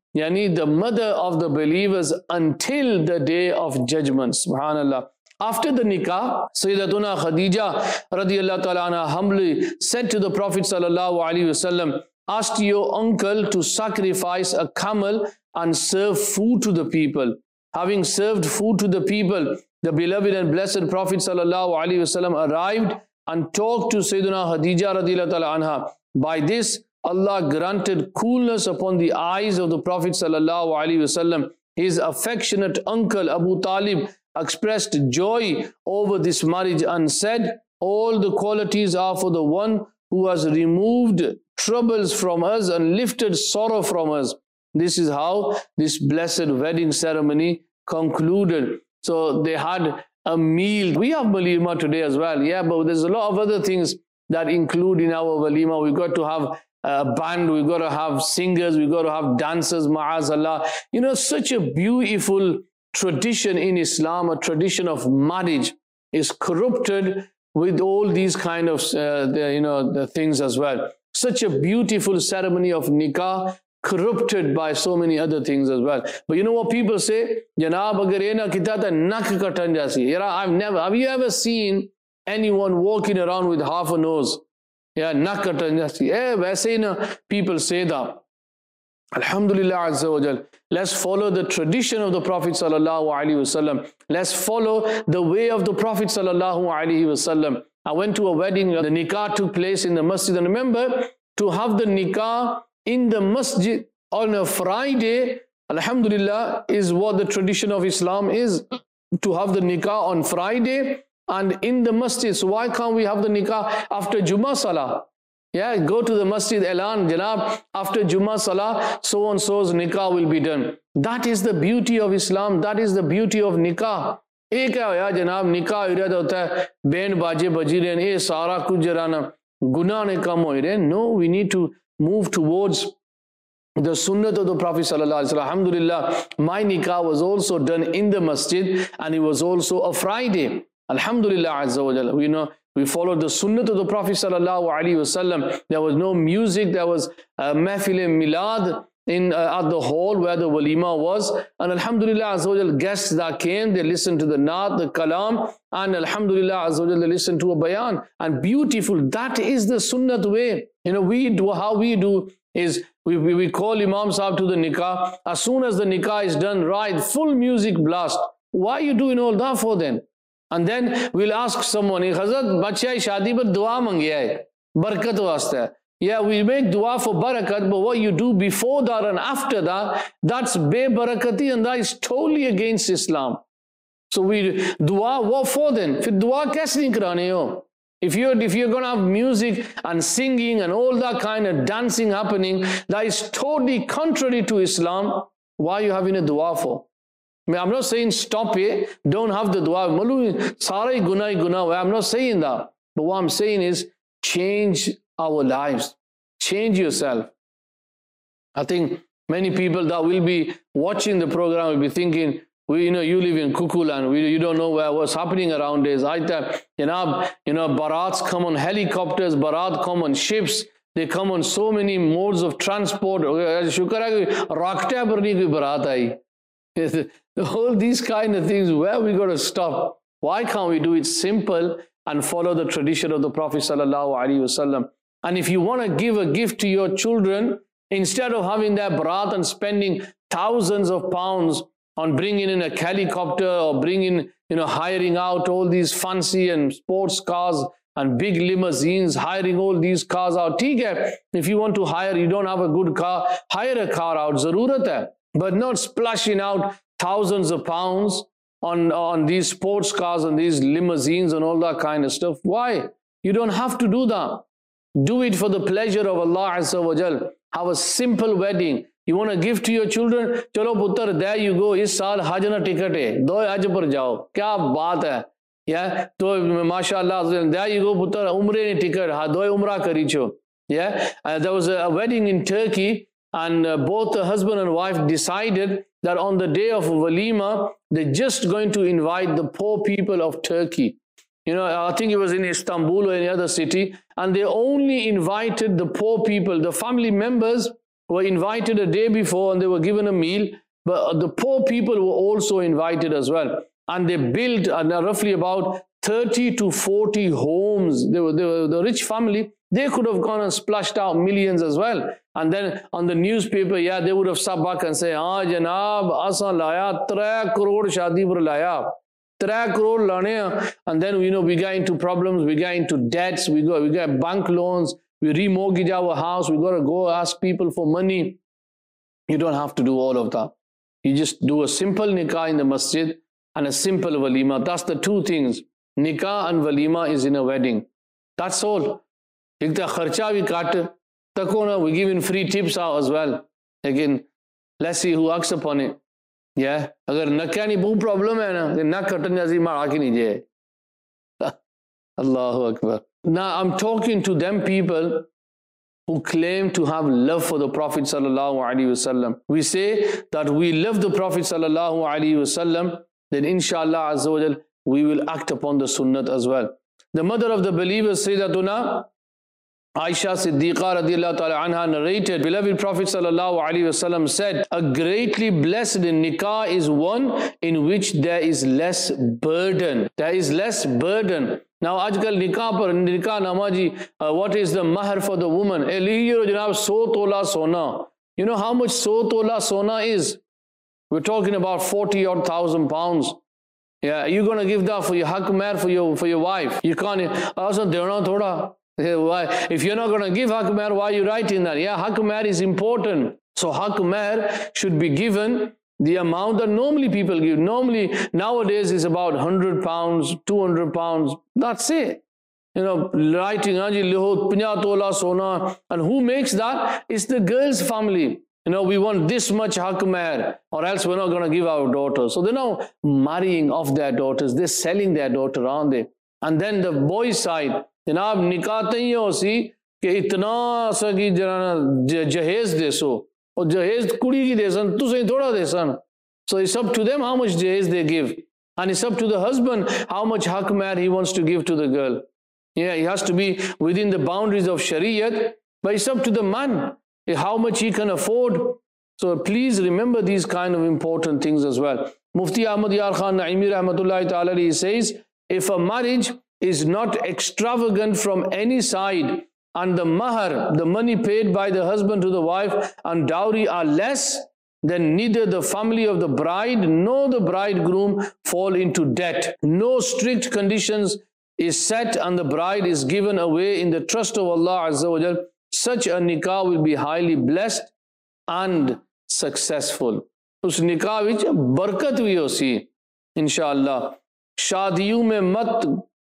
yani the mother of the believers until the day of judgment. Subhanallah. After the nikah, Sayyidatuna Khadija radiallahu ta'ala anha humbly said to the Prophet sallallahu alaihi wasallam, ask your uncle to sacrifice a camel and serve food to the people. Having served food to the people, the beloved and blessed Prophet sallallahu alaihi wasallam arrived and talked to Sayyiduna Khadija radiallahu ta'ala anha. By this, Allah granted coolness upon the eyes of the Prophet sallallahu alaihi wasallam. His affectionate uncle Abu Talib expressed joy over this marriage and said, all the qualities are for the one who has removed troubles from us and lifted sorrow from us. This is how this blessed wedding ceremony concluded. So they had a meal. We have walima today as well, yeah, but there's a lot of other things that include in our walima. We got to have a band, we got to have singers, we got to have dancers, ma'azallah. You know, such a beautiful tradition in Islam, a tradition of marriage, is corrupted with all these kind of, uh, the, you know, the things as well. Such a beautiful ceremony of nikah, corrupted by so many other things as well. But you know what people say? Janab, agar ye na kita ta nak katan jasi. Yeah, I've never, have you ever seen anyone walking around with half a nose? Yeah, nak katan jasi. Eh, waise na, people say that. Alhamdulillah Azza wa Jal. Let's follow the tradition of the Prophet sallallahu alaihi wasallam. Let's follow the way of the Prophet sallallahu alaihi wasallam. I went to a wedding, the nikah took place in the masjid, and remember, to have the nikah in the masjid on a Friday, alhamdulillah, is what the tradition of Islam is, to have the nikah on Friday and in the masjid. So why can't we have the nikah after Jummah Salah? Yeah, go to the masjid, Elan, Janab, after Jummah Salah, so and so's nikah will be done. That is the beauty of Islam. That is the beauty of nikah. एक है यार जनाब निकाह इरादा होता है band बाजे बजी रहे हैं ये सारा कुछ जराना गुनाह ने कम हो रहे हैं. No, we need to move towards the sunnah of the Prophet sallallahu alaihi wasallam. Alhamdulillah, my nikah was also done in the masjid, and it was also a Friday. Alhamdulillah Azza wa Jalla. We know we followed the sunnah of the Prophet sallallahu alaihi wasallam. There was no music. There was a mehfil milad in uh, at the hall where the walima was, and alhamdulillah Azza wa Jalla, guests that came, they listened to the naat, the kalam, and alhamdulillah Azza wa Jalla, they listened to a bayan. And beautiful, that is the sunnah way. You know, we do, how we do is we, we, we call Imam Sahib to the nikah. As soon as the nikah is done, right, full music blast. Why are you doing all that for then? And then we'll ask someone, Hazrat, bachya shadi par dua mangiya hai, barakat wasta. Yeah, we make dua for barakat, but what you do before that and after that, that's be-barakati, and that is totally against Islam. So we, dua, what for then? Fir dua kaise nahi karane ho? If you're, if you're going to have music and singing and all that kind of dancing happening, that is totally contrary to Islam. Why are you having a dua for? I mean, I'm not saying stop it, don't have the dua. Malu, sara hi guna hi guna. I'm not saying that. But what I'm saying is, change our lives. Change yourself. I think many people that will be watching the program will be thinking, we, you know, you live in Kukulan, we, you don't know where what's happening around is. I you know, you know, barats come on helicopters, barat come on ships, they come on so many modes of transport. Shukar hai rakta par nahi koi barat aayi. All these kind of things, where we got to stop? Why can't we do it simple and follow the tradition of the Prophet sallallahu alaihi wasallam? And if you want to give a gift to your children, instead of having that barat and spending thousands of pounds on bringing in a helicopter or bringing, you know, hiring out all these fancy and sports cars and big limousines, hiring all these cars out. If you want to hire, you don't have a good car, hire a car out, zarurat hai. But not splashing out thousands of pounds on, on these sports cars and these limousines and all that kind of stuff. Why? You don't have to do that. Do it for the pleasure of Allah Azza wa Jal. Have a simple wedding. You want to give to your children? Chalo putar, there you go. Is saal haj na ticket hai. Do haj par jao. Kya baat hai? Yeah. To mashallah, there you go putar. Umre ni ticket. Ha do umrah kari cho. Yeah. Uh, there was a, a wedding in Turkey, and uh, both the husband and wife decided that on the day of walima, they're just going to invite the poor people of Turkey. You know, I think it was in Istanbul or any other city, and they only invited the poor people, the family members were invited a day before and they were given a meal, but the poor people were also invited as well. And they built uh, roughly about thirty to forty homes. They were, they were the rich family. They could have gone and splashed out millions as well. And then on the newspaper, yeah, they would have sat back and say, "Ah, Janab, asan laya, three crore shadi par laya, three crore lane." And then, you know, we got into problems, we got into debts, we got, we got bank loans, we remortgage our house, we got to go ask people for money. You don't have to do all of that. You just do a simple nikah in the masjid and a simple walima. That's the two things. Nikah and walima is in a wedding. That's all. If the kharcha we cut, we're giving free tips out as well. Again, let's see who acts upon it. Yeah. Agar nakya ni boo problem hai na, then nak katan jazi mara ki nahi jai. Allahu Akbar. Now I'm talking to them people who claim to have love for the Prophet sallallahu alaihi wasallam. We say that we love the Prophet sallallahu alaihi wasallam, then inshallah azza wa jal, we will act upon the sunnat as well. The mother of the believers, Sayyidatuna Aisha Siddiqa radiallahu ta'ala anha narrated, beloved Prophet sallallahu alaihi wasallam said, a greatly blessed nikah is one in which there is less burden. There is less burden. Now, ajkal nikah par nikah namaji, uh, what is the mahar for the woman? Eh, liyo janab so tola sona. You know how much so tola sona is? We're talking about forty odd thousand pounds. Yeah, you're gonna give that for your haq mer for your for your wife. You can't. Also, dena thoda. Why? If you're not going to give haq mer, why are you writing that? Yeah, haq mer is important. So haq mer should be given the amount that normally people give. Normally, nowadays is about one hundred pounds, two hundred pounds. That's it. You know, writing, fifty tola sona. And who makes that? It's the girl's family. You know, we want this much haq mer, or else we're not going to give our daughter. So they're now marrying off their daughters. They're selling their daughter, aren't they? And then the boys' side, जनाब निकाह ही हो सी कि इतना सा कि जना जहेज देसो और जहेज कुड़ी की देसन तू सही थोड़ा Desan. So it's up to them how much jahez they give, and it's up to the husband how much haq mer he wants to give to the girl. Yeah, he has to be within the boundaries of Shariat, but it's up to the man how much he can afford. So please remember these kind of important things as well. Mufti Ahmad Yar Khan Naimi Rahmatullahi Ta'ala he says, if a marriage is not extravagant from any side, and the mahar, the money paid by the husband to the wife, and dowry are less, then neither the family of the bride nor the bridegroom fall into debt. No strict conditions is set and the bride is given away in the trust of Allah Azza wa Jal. Such a nikah will be highly blessed and successful. Us nikah vich barakat bhi hosi, inshallah. Shadiyon mein mat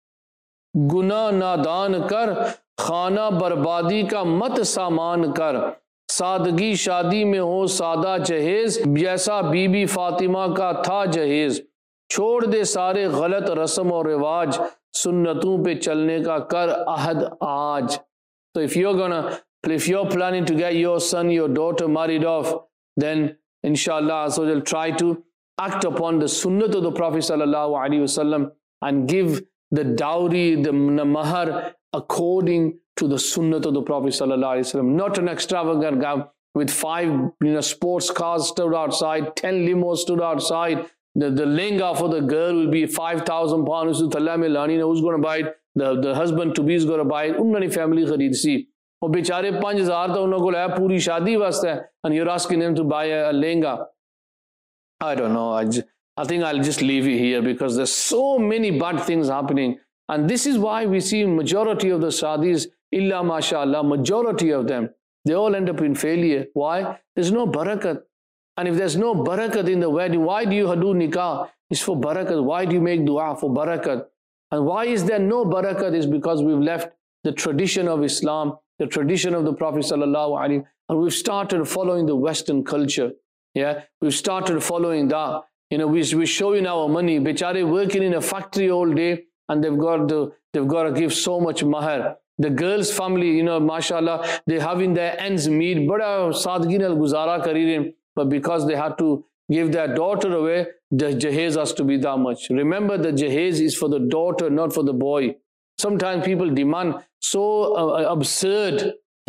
गुना नादान कर, खाना बर्बादी का मत सामान कर, सादगी शादी में हो सादा जहेज, जैसा बीबी फातिमा का था जहेज, छोड़ दे सारे गलत रस्म और रिवाज, सुन्नतों पे चलने का कर अहद आज. So if you're gonna, if you're planning to get your son, your daughter married off, then inshallah, so you'll try to act upon the sunnah of the Prophet sallallahu alaihi wasallam and give the dowry, the mahar, according to the sunnah of the Prophet sallallahu alaihi wasallam. Not an extravagant guy with five, you know, sports cars stood outside, ten limos stood outside. The, the lehenga for the girl will be five thousand pounds. Who's going to buy it? The, the husband to be is going to buy it. Unnani family khareed si. और बेचारे पाँच हजार तो उनको है पूरी शादी वास्ते, and you're asking them to buy a, a lehenga. I don't know. I just, I think I'll just leave it here because there's so many bad things happening. And this is why we see majority of the shadis, illa mashallah, majority of them, they all end up in failure. Why? There's no barakat. And if there's no barakat in the wedding, why do you do nikah? It's for barakat. Why do you make dua for barakat? And why is there no barakat? Is because we've left the tradition of Islam, the tradition of the Prophet sallallahu alaihi wasallam, and we've started following the Western culture. Yeah, we've started following that. You know, we, we're showing our money. Bechare working in a factory all day, and they've got to, they've got to give so much mahar. The girl's family, you know, mashallah, they're having their ends meet. Bada sadgin al guzara karirin. But because they had to give their daughter away, the jahez has to be that much. Remember, the jahez is for the daughter, not for the boy. Sometimes people demand so uh, absurd.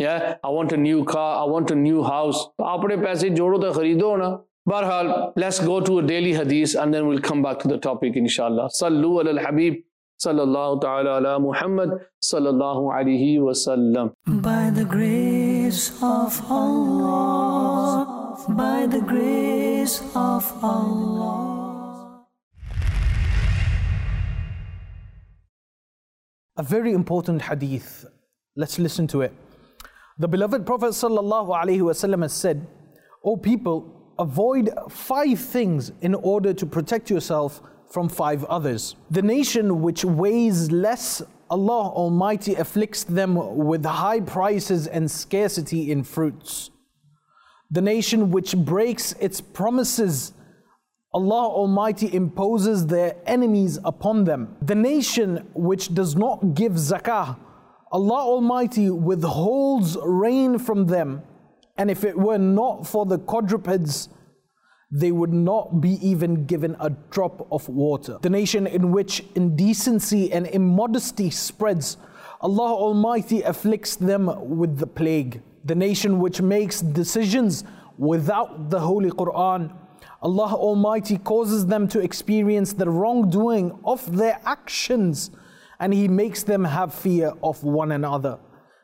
Yeah, I want a new car, I want a new house. Aapne paise jodo to kharido na. Barhal, let's go to a daily hadith and then we'll come back to the topic inshallah. Sallu ala al-Habib, sallallahu ta'ala ala Muhammad, sallallahu alayhi wa sallam. By the grace of Allah, by the grace of Allah. A very important hadith. Let's listen to it. The beloved Prophet sallallahu alaihi wasallam has said, "O people, avoid five things in order to protect yourself from five others. The nation which weighs less, Allah Almighty afflicts them with high prices and scarcity in fruits. The nation which breaks its promises, Allah Almighty imposes their enemies upon them. The nation which does not give zakah, Allah Almighty withholds rain from them, and if it were not for the quadrupeds, they would not be even given a drop of water. The nation in which indecency and immodesty spreads, Allah Almighty afflicts them with the plague. The nation which makes decisions without the Holy Quran, Allah Almighty causes them to experience the wrongdoing of their actions, and He makes them have fear of one another."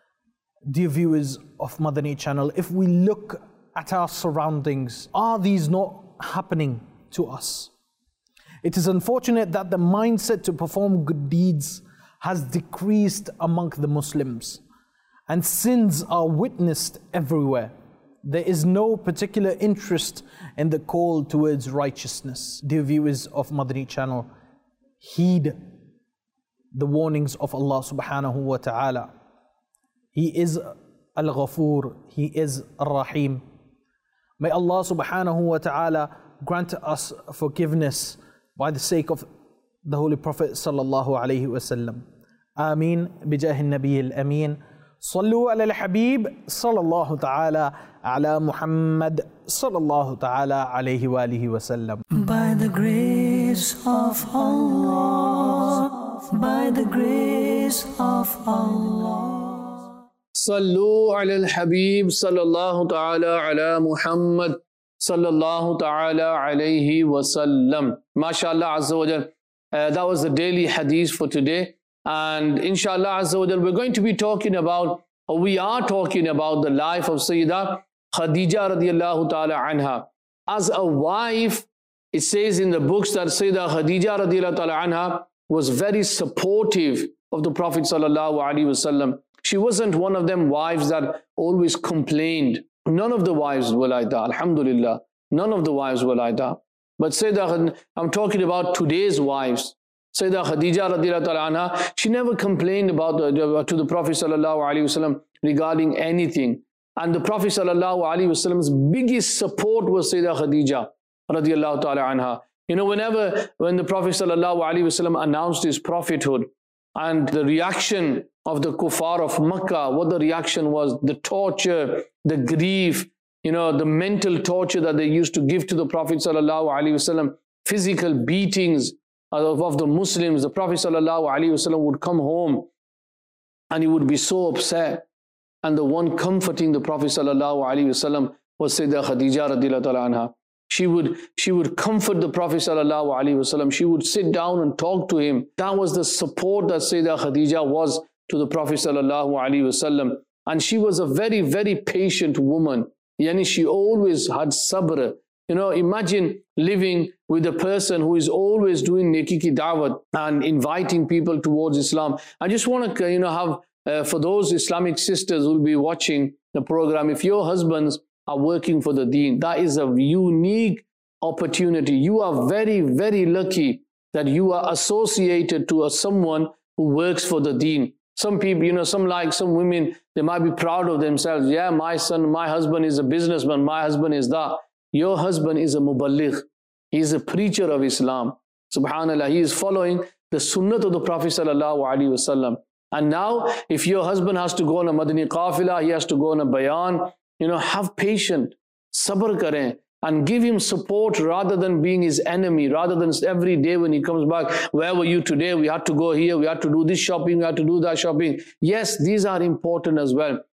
Dear viewers of Madani Channel, if we look at our surroundings, are these not happening to us? It is unfortunate that the mindset to perform good deeds has decreased among the Muslims, and sins are witnessed everywhere. There is no particular interest in the call towards righteousness. Dear viewers of Madani Channel, heed the warnings of Allah subhanahu wa ta'ala. He is Al-Ghafur, He is Ar-Rahim. May Allah subhanahu wa ta'ala grant us forgiveness by the sake of the Holy Prophet sallallahu alayhi wa sallam. Ameen bijahi an-Nabiy al-Ameen. Sallu ala al-Habib sallallahu ta'ala ala Muhammad sallallahu ta'ala alayhi wa alihi wa sallam. By the grace of Allah, by the grace of Allah. Sallu ala al-Habib sallallahu ta'ala ala Muhammad sallallahu ta'ala alayhi wa sallam. MashaAllah Azza wa Jal. Uh, that was the daily hadith for today. And inshallah Azza wa Jal, we're going to be talking about, or we are talking about the life of Sayyidah Khadija radiallahu ta'ala anha. As a wife, it says in the books that Sayyidah Khadija radiallahu ta'ala anha was very supportive of the Prophet sallallahu alaihi wasallam. She wasn't one of them wives that always complained. None of the wives were like that, alhamdulillah. None of the wives were like that. But Sayyidah, I'm talking about today's wives. Sayyidah Khadija radiallahu ta'ala anha, she never complained about the, to the Prophet sallallahu alaihi wasallam regarding anything. And the Prophet sallallahu alaihi wasallam's biggest support was Sayyidah Khadija radiallahu ta'ala anha. You know, whenever, when the Prophet sallallahu alaihi wasallam announced his prophethood, and the reaction of the kuffar of Makkah, what the reaction was, the torture, the grief, you know, the mental torture that they used to give to the Prophet sallallahu alaihi wasallam, physical beatings of, of the Muslims. The Prophet sallallahu alaihi wasallam would come home and he would be so upset. And the one comforting the Prophet sallallahu alaihi wasallam was Sayyidah Khadija radiallahu ta'ala anha. She would, she would comfort the Prophet sallallahu alaihi wasallam. She would sit down and talk to him. That was the support that Sayyidah Khadija was to the Prophet sallallahu alaihi wasallam. And she was a very, very patient woman. Yani she always had sabr. You know, imagine living with a person who is always doing neki ki da'wat and inviting people towards Islam. I just want to, you know, have, uh, for those Islamic sisters who will be watching the program, if your husbands are working for the deen, that is a unique opportunity. You are very, very lucky that you are associated to a, someone who works for the deen. Some people, you know, some like some women, they might be proud of themselves. Yeah, my son, my husband is a businessman, my husband is that. Your husband is a muballigh. He is a preacher of Islam. Subhanallah, he is following the sunnah of the Prophet sallallahu alaihi wasallam. And now, if your husband has to go on a Madani Qafila, he has to go on a bayan, you know, have patience, sabr kare, and give him support rather than being his enemy, rather than every day when he comes back, where were you today? We had to go here, we had to do this shopping, we had to do that shopping. Yes, these are important as well.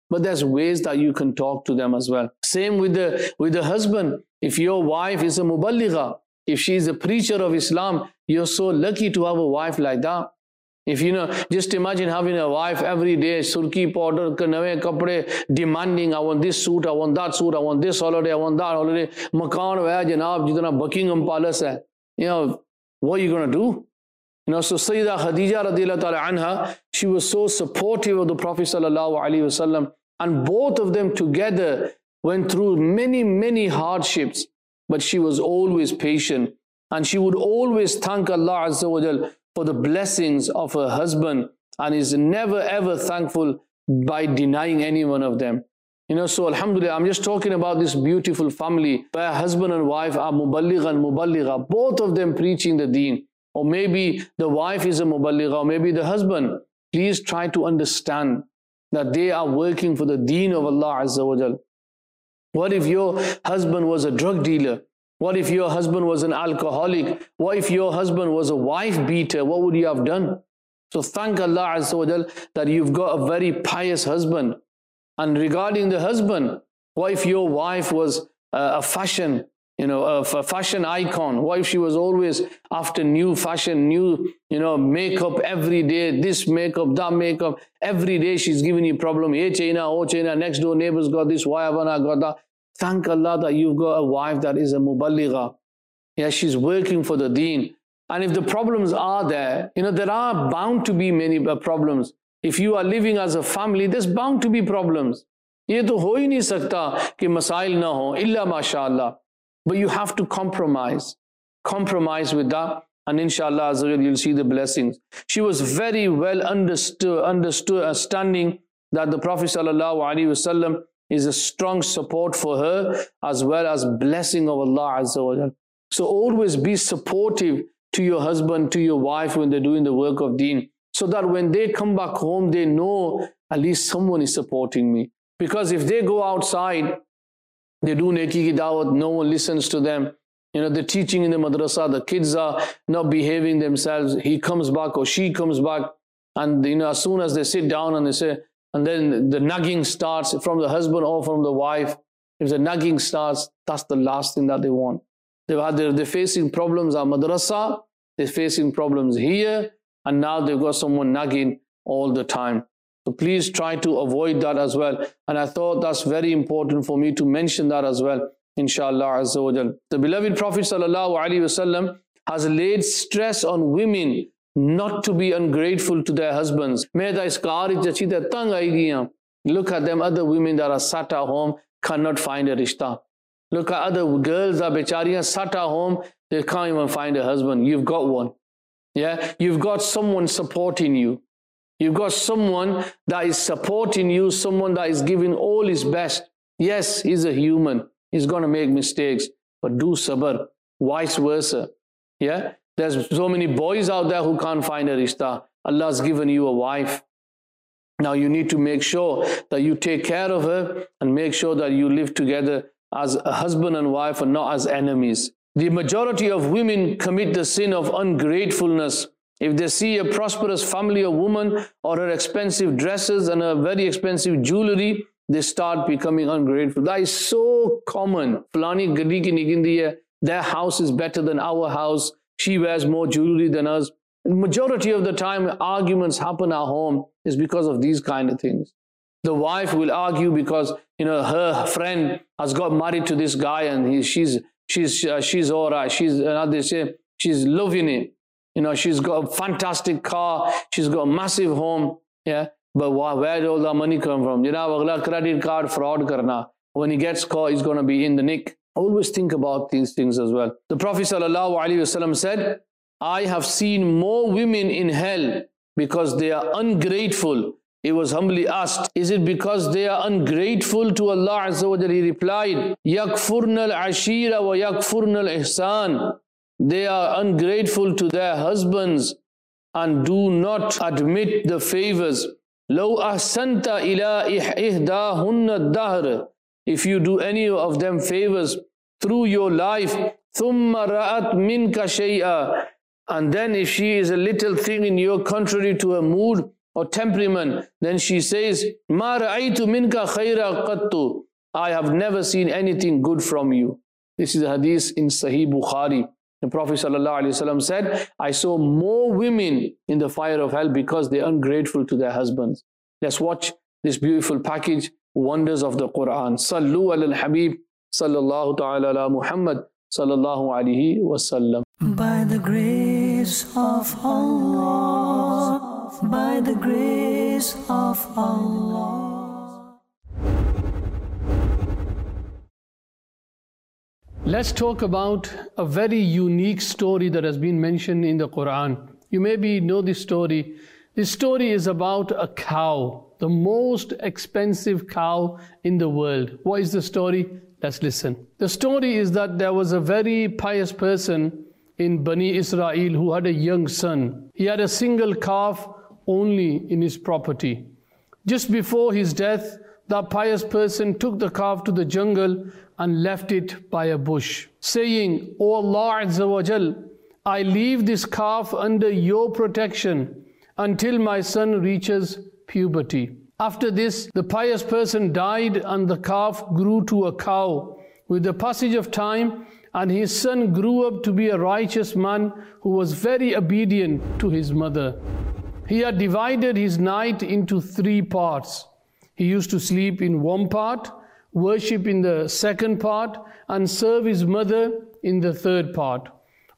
but there's ways that you can talk to them as well. Same with the, with the husband. If your wife is a muballigha, if she is a preacher of Islam, you're so lucky to have a wife like that. If you know, just imagine having a wife every day, surki powder, nawe kapde, demanding, I want this suit, I want that suit, I want this holiday, I want that holiday. Makan hai janab, jitna Buckingham Palace hai. You know, what are you going to do? You know, so Sayyidah Khadija radiallahu ta'ala anha, she was so supportive of the Prophet sallallahu alaihi wasallam, and both of them together went through many, many hardships, but she was always patient, and she would always thank Allah Azza wa Jal for the blessings of her husband, and is never ever thankful by denying any one of them. You know, so alhamdulillah, I'm just talking about this beautiful family where husband and wife are muballigh and muballigha, both of them preaching the deen. Or maybe the wife is a muballigha, or maybe the husband. Please try to understand that they are working for the deen of Allah Azza wa Jal. What if your husband was a drug dealer? What if your husband was an alcoholic? What if your husband was a wife beater? What would you have done? So thank Allah Azza wa Jal that you've got a very pious husband. And regarding the husband, what if your wife was a fashion, you know, a fashion icon? What if she was always after new fashion, new, you know, makeup every day, this makeup, that makeup, every day she's giving you problem. Hey China, oh China, next door neighbors got this, why haven't I got that? Thank Allah that you've got a wife that is a muballigha. Yeah, she's working for the deen. And if the problems are there, you know, there are bound to be many problems. If you are living as a family, there's bound to be problems. ये तो हो ही नहीं सकता कि मसाइल ना हो, illa mashallah. But you have to compromise. Compromise with that, and inshallah you'll see the blessings. She was very well understood, understood, understanding that the Prophet sallallahu alaihi wasallam is a strong support for her, as well as blessing of Allah Azza wa Jal. So always be supportive to your husband, to your wife when they're doing the work of deen, so that when they come back home, they know at least someone is supporting me. Because if they go outside, they do neki ki dawat, no one listens to them. You know, they're teaching in the madrasa, the kids are not behaving themselves. He comes back or she comes back, and you know, as soon as they sit down and they say, and then the nagging starts from the husband or from the wife. If the nagging starts, that's the last thing that they want. They've had, they're, they're facing problems at madrasa, they're facing problems here, and now they've got someone nagging all the time. So please try to avoid that as well. And I thought that's very important for me to mention that as well, inshallah Azza wa Jal. The beloved Prophet sallallahu alaihi wasallam has laid stress on women not to be ungrateful to their husbands. Look at them other women that are sat at home, cannot find a rishta. Look at other girls that bechariyan sat at home, they can't even find a husband. You've got one. Yeah, you've got someone supporting you. You've got someone that is supporting you, someone that is giving all his best. Yes, he's a human. He's going to make mistakes, but do sabr. Vice versa. Yeah, there's so many boys out there who can't find a rishta. Allah's given you a wife. Now you need to make sure that you take care of her and make sure that you live together as a husband and wife and not as enemies. The majority of women commit the sin of ungratefulness. If they see a prosperous family of woman or her expensive dresses and her very expensive jewelry, they start becoming ungrateful. That is so common. Fulani gadi ki nigindi hai. Their house is better than our house. She wears more jewelry than us. The majority of the time arguments happen at home is because of these kind of things. The wife will argue because, you know, her friend has got married to this guy and he, she's she's uh, she's all right. She's uh, they say she's loving it. You know, she's got a fantastic car. She's got a massive home. Yeah, but where did all the money come from? You know, agla credit card fraud karna. When he gets caught, he's going to be in the nick. Always think about these things as well. The Prophet sallallahu alaihi wasallam said, I have seen more women in hell because they are ungrateful. He was humbly asked, is it because they are ungrateful to Allah Azza wa Jalla? He replied, Yakfurnal ashira wa yakfurnal ihsan. They are ungrateful to their husbands and do not admit the favors. Law ahsanta ila ihdahunna dahr. If you do any of them favors through your life, thumma ra'at minka shay'a. And then if she is a little thing in your contrary to her mood, or temperament, then she says, "Ma ra'aytu minka khayra qattu." I have never seen anything good from you. This is a hadith in Sahih Bukhari. The Prophet ﷺ said, I saw more women in the fire of hell because they're ungrateful to their husbands. Let's watch this beautiful package, wonders of the Quran. Sallu ala al-Habib, sallallahu ta'ala ala Muhammad, sallallahu alayhi wa sallam. By the grace of Allah, by the grace of Allah. Let's talk about a very unique story that has been mentioned in the Quran. You maybe know this story. This story is about a cow, the most expensive cow in the world. What is the story? Let's listen. The story is that there was a very pious person in Bani Israel who had a young son. He had a single calf only in his property. Just before his death, that pious person took the calf to the jungle and left it by a bush, saying, "O Allah Azza wa Jal, I leave this calf under your protection until my son reaches puberty." After this, the pious person died and the calf grew to a cow. With the passage of time, and his son grew up to be a righteous man who was very obedient to his mother. He had divided his night into three parts. He used to sleep in one part, worship in the second part, and serve his mother in the third part.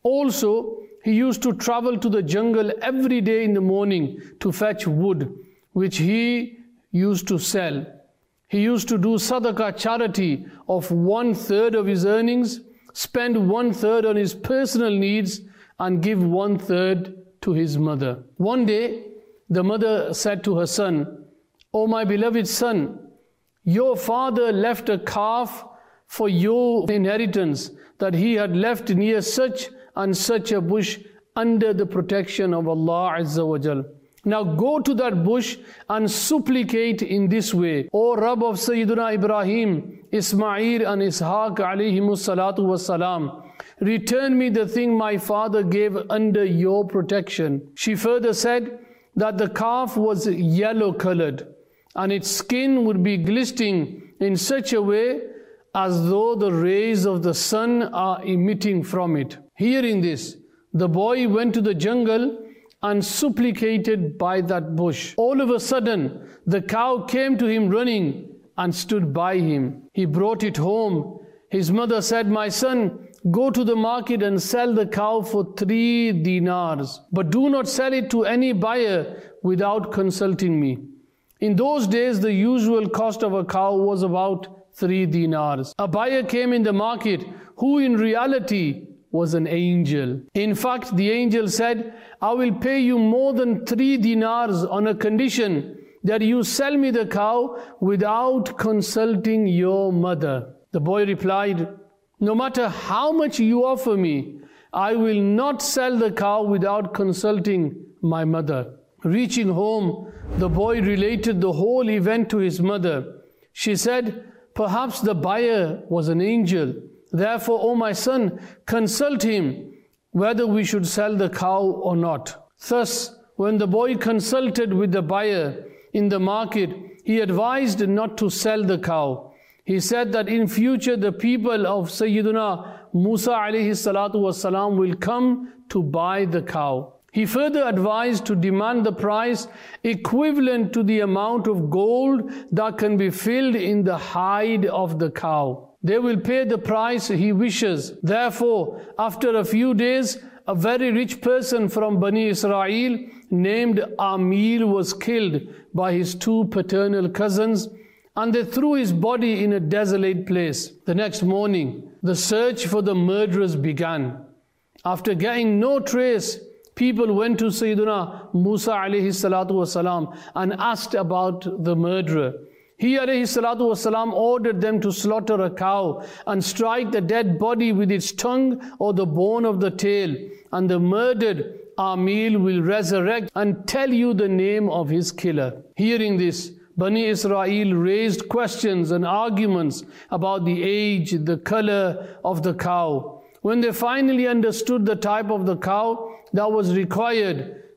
Also, he used to travel to the jungle every day in the morning to fetch wood, which he used to sell. He used to do sadaqah, charity, of one third of his earnings, spend one third on his personal needs, and give one third to his mother. One day, the mother said to her son, "O my beloved son, your father left a calf for your inheritance that he had left near such and such a bush under the protection of Allah Azza wa Jal. Now go to that bush and supplicate in this way, O Rabb of Sayyidina Ibrahim, Ismail and Ishaq alayhimus salatu was salam, return me the thing my father gave under your protection." She further said that the calf was yellow colored and its skin would be glistening in such a way as though the rays of the sun are emitting from it. Hearing this, the boy went to the jungle and supplicated by that bush. All of a sudden, the cow came to him running and stood by him. He brought it home. His mother said, "My son, go to the market and sell the cow for three dinars, but do not sell it to any buyer without consulting me." In those days, the usual cost of a cow was about three dinars. A buyer came in the market who in reality was an angel. In fact, the angel said, "I will pay you more than three dinars on a condition that you sell me the cow without consulting your mother." The boy replied, "No matter how much you offer me, I will not sell the cow without consulting my mother." Reaching home, the boy related the whole event to his mother. She said, "Perhaps the buyer was an angel. Therefore, O my son, consult him whether we should sell the cow or not." Thus, when the boy consulted with the buyer in the market, he advised not to sell the cow. He said that in future the people of Sayyiduna Musa alayhi salatu wasalam will come to buy the cow. He further advised to demand the price equivalent to the amount of gold that can be filled in the hide of the cow. They will pay the price he wishes. Therefore, after a few days, a very rich person from Bani Israel named Amil was killed by his two paternal cousins, and they threw his body in a desolate place. The next morning, the search for the murderers began. After getting no trace, people went to Sayyiduna Musa alayhi salatu wasalam and asked about the murderer. He alayhi salatu wasalam ordered them to slaughter a cow and strike the dead body with its tongue or the bone of the tail, and the murdered Amil will resurrect and tell you the name of his killer. Hearing this, Bani Israel raised questions and arguments about the age, the color of the cow. When they finally understood the type of the cow that was required,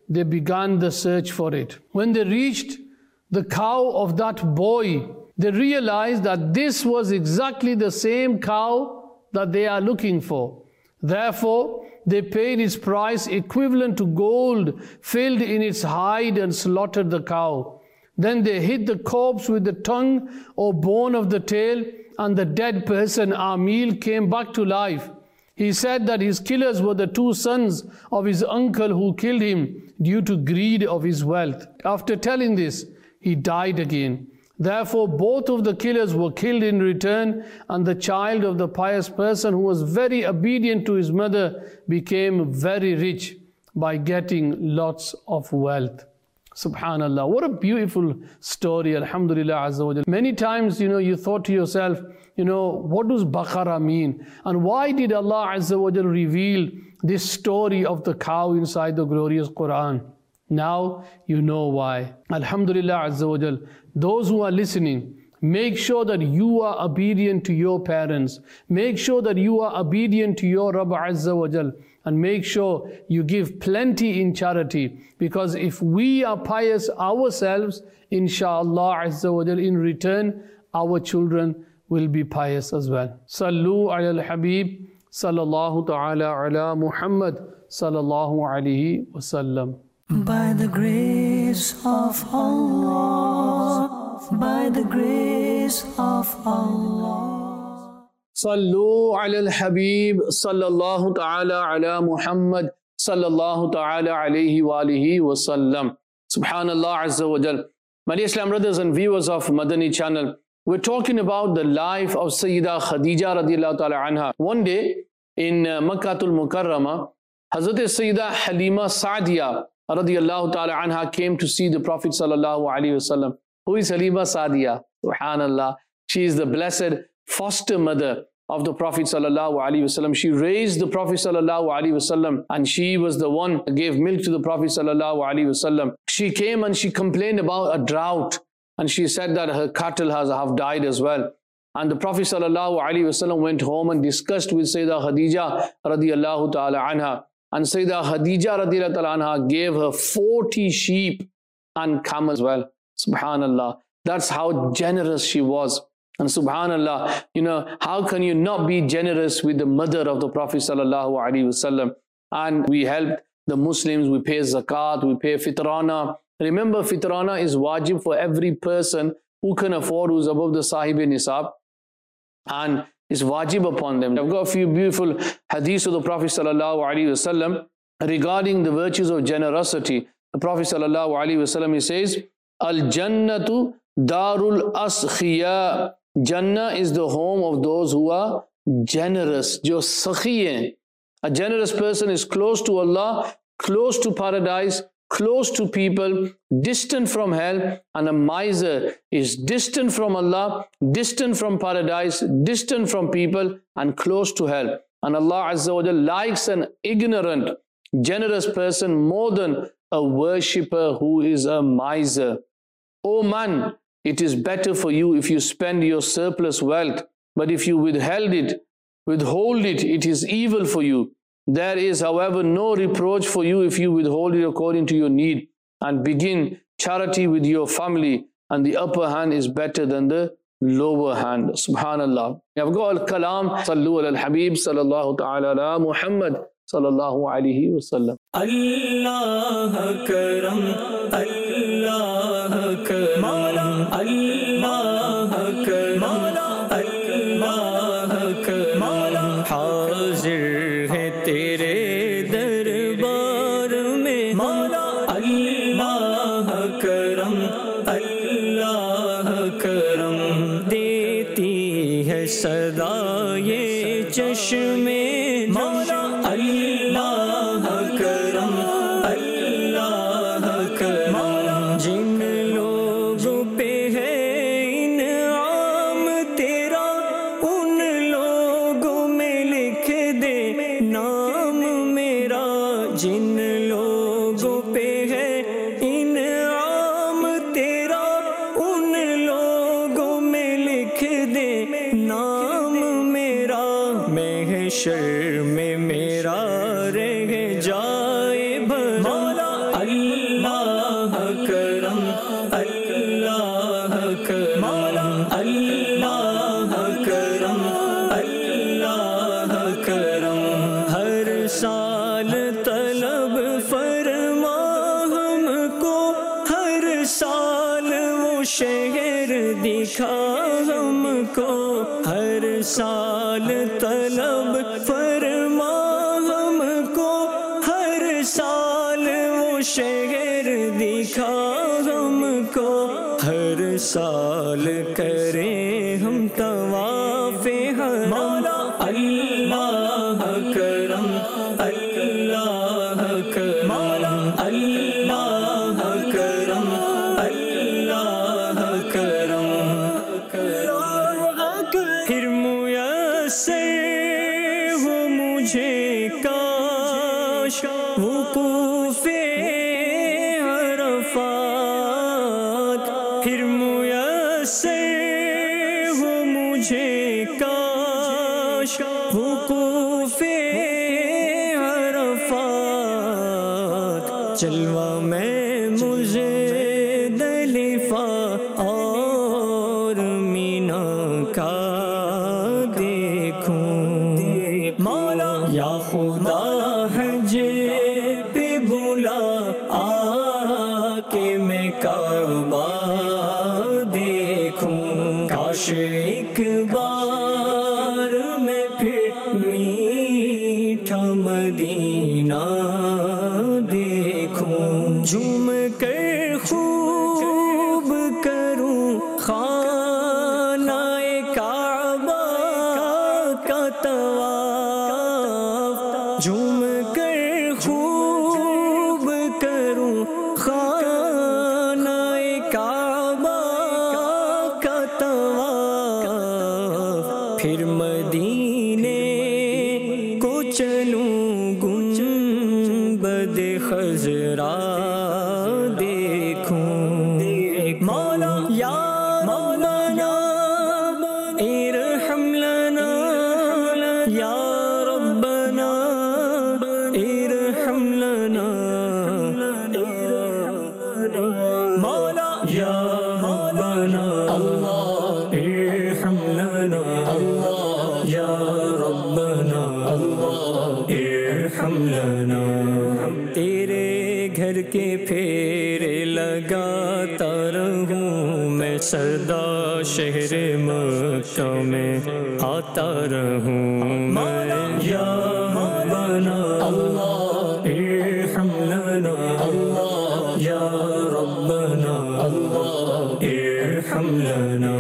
they began the search for it. When they reached the cow of that boy, they realized that this was exactly the same cow that they are looking for. Therefore, they paid its price equivalent to gold filled in its hide and slaughtered the cow. Then they hit the corpse with the tongue or bone of the tail, and the dead person, Amil, came back to life. He said that his killers were the two sons of his uncle who killed him due to greed of his wealth. After telling this, he died again. Therefore, both of the killers were killed in return, and the child of the pious person who was very obedient to his mother became very rich by getting lots of wealth. Subhanallah, what a beautiful story, alhamdulillah azza wa jal. Many times, you know, you thought to yourself, you know, what does Baqarah mean? And why did Allah azza wa jal reveal this story of the cow inside the glorious Quran? Now you know why. Alhamdulillah azza wa jal. Those who are listening, make sure that you are obedient to your parents. Make sure that you are obedient to your Rabb azza wa jal. And make sure you give plenty in charity. Because if we are pious ourselves, inshallah azza wa jal, in return, our children will be pious as well. Sallu ala al-Habib, sallallahu ta'ala ala Muhammad, sallallahu alayhi wa sallam. By the grace of Allah, by the grace of Allah. Sallu ala al-Habib, sallallahu ta'ala ala Muhammad, sallallahu ta'ala alayhi wa alihi wa sallam. Subhanallah azza wa jal. My dear Islam brothers and viewers of Madani channel, we're talking about the life of Sayyida Khadija radiallahu ta'ala anha. One day in uh, Makkatul Mukarramah, Hazrat Sayyida Halima Sa'diya radiallahu ta'ala anha came to see the Prophet sallallahu alayhi wasallam. Who is Halima Sa'diya? Subhanallah. She is the blessed foster mother of the Prophet sallallahu alayhi wasallam. She raised the Prophet sallallahu alayhi wasallam, and she was the one who gave milk to the Prophet sallallahu alayhi wasallam. She came and she complained about a drought, and she said that her cattle has have died as well. And the Prophet sallallahu alayhi wasallam went home and discussed with Sayyidah Khadija radiallahu ta'ala anha. And Sayyidah Khadija radiallahu ta'ala anha gave her forty sheep and camels as well. Subhanallah. That's how generous she was. And subhanallah, you know, how can you not be generous with the mother of the Prophet sallallahu alaihi wasallam? And we helped the Muslims, we pay zakat, we pay fitrana. Remember, fitrana is wajib for every person who can afford, who's above the sahib nisab, and it's wajib upon them. I've got a few beautiful hadiths of the Prophet sallallahu alaihi wasallam regarding the virtues of generosity. The Prophet sallallahu alaihi wasallam, he says, Al-Jannatu Darul Askhiya. Jannah is the home of those who are generous. Jo sakhi hai. A generous person is close to Allah, close to paradise, close to people, distant from hell. And a miser is distant from Allah, distant from paradise, distant from people, and close to hell. And Allah Azza wa Jalla likes an ignorant, generous person more than a worshipper who is a miser. Oh man, it is better for you if you spend your surplus wealth, but if you withheld it, withhold it, it is evil for you. There is, however, no reproach for you if you withhold it according to your need, and begin charity with your family, and the upper hand is better than the lower hand. Subhanallah. I've got al-kalam, sallu ala al-habib, sallallahu ta'ala ala Muhammad, sallallahu alayhi wa sallam. Allah karam, Allah karam, Allah karam, Allah karam, hazir hai tere darbar mein, Allah karam, Allah karam, deti hai sada ye chashme, में मेरा रह जाए भला। ہم کو ہر سال طلب فرما ہم کو ہر سال وہ شہر دکھا ہم کو ہر سال کریں ہم طواف حرم اللہ کرم اللہ کرم اللہ کرم اللہ کرم پھر میسر ہو مجھے کاش وقوف عرفات پھر میسر ہو مجھے کاش وقوف عرفات جلوہ میں مجھے دلفا اور مینا کا دیکھوں مولا یا خدا حج پہ بلا آ کے میں کعبہ دیکھوں کاش ایک بار میں پھر میٹھا مدینہ دیکھوں جھوم کر خوب کروں خانہ کعبہ کا طواف جھوم کر خوب کروں خانہ کعبہ کا طواف پھر مدینے کو چلوں گنبد خضرا دیکھوں مولا یا مولانا ارحم لنا یا ربنا ارحم لنا مولا یا ربنا اللہ ارحم لنا اللہ یا ربنا اللہ ارحم لنا تیرے گھر کے پھیرے لگاتا رہوں میں سردا شہر مکہ میں آتا رہوں میں یا ربنا اللہ ارحم لنا اللہ یا ربنا اللہ ارحم لنا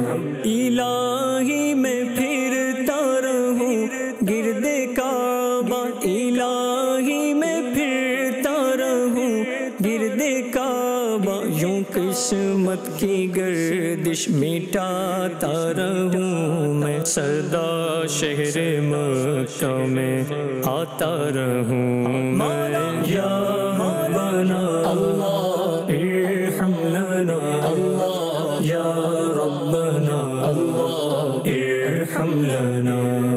الہی میں پھرتا رہوں گرد کعبہ الہی میں پھرتا رہوں گرد کعبہ یوں قسمت کی گردش مٹاتا رہوں میں سردا شہر مکہ میں آتا رہوں میں یا ربنا اللہ ارحم لنا اللہ یا ربنا اللہ ارحم لنا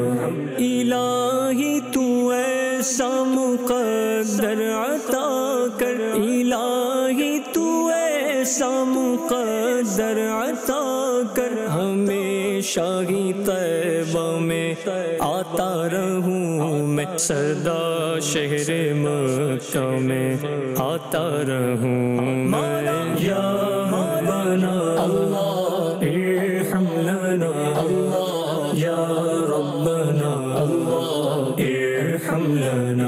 الہی تو ایسا مقدر عطا کر الہی تو ایسا مقدر عطا کر ہمیشہ ہی طیبہ میں آتا رہوں میں سردا شہر مکہ میں آتا رہوں میں یا ربنا اللہ ارحم لنا اللہ یا ربنا اللہ ارحم لنا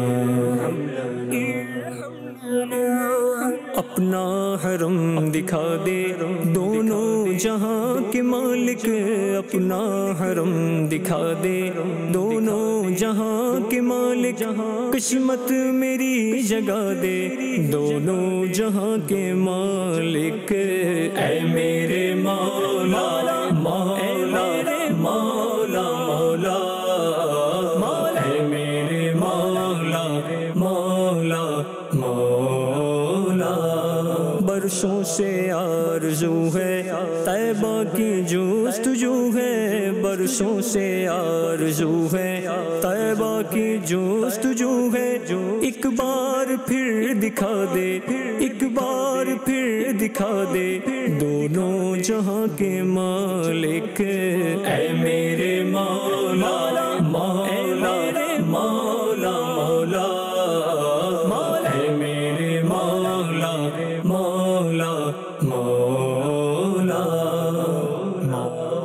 اپنا حرم دکھا دے دونوں جہاں کے مالک اپنا حرم دکھا دے دونوں جہاں کے مالک قسمت میری جگا دے دونوں جہاں کے مالک اے میرے مولا مولا مولا مولا اے میرے مولا مولا مولا برسوں سے آرزو ہے طیبہ کی جستجو ہے برسوں سے آرزو ہے طیبہ کی جستجو ہے ایک بار پھر دکھا دے ایک بار پھر دکھا دے دونوں جہاں کے مالک اے میرے مولا مولا مولا مولا اے میرے مولا مولا مولا مولا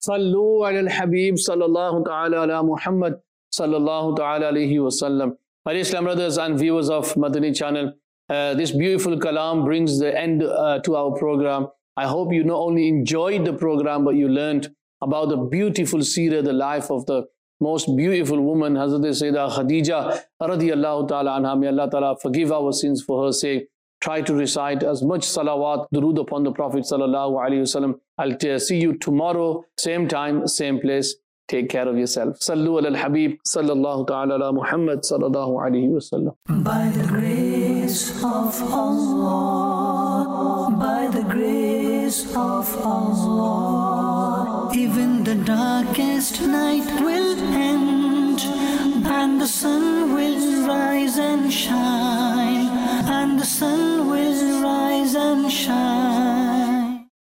Sallu ala al-Habib sallallahu ta'ala ala Muhammad sallallahu ta'ala alayhi wa sallam. My dear Islam brothers and viewers of Madani channel, uh, this beautiful kalam brings the end uh, to our program. I hope you not only enjoyed the program, but you learned about the beautiful seerah, the life of the most beautiful woman, Hazrat Sayyidah Khadija radiyallahu ta'ala anha. May Allah ta'ala forgive our sins for her sake. Try to recite as much salawat, durood upon the Prophet sallallahu alaihi wasallam. I'll see you tomorrow, same time, same place. Take care of yourself. Sallu ala al-Habib sallallahu ta'ala ala Muhammad sallallahu alaihi wasallam. By the grace of Allah, by the grace of Allah, even the darkest night will end, and the sun will rise and shine, and the sun will rise and shine.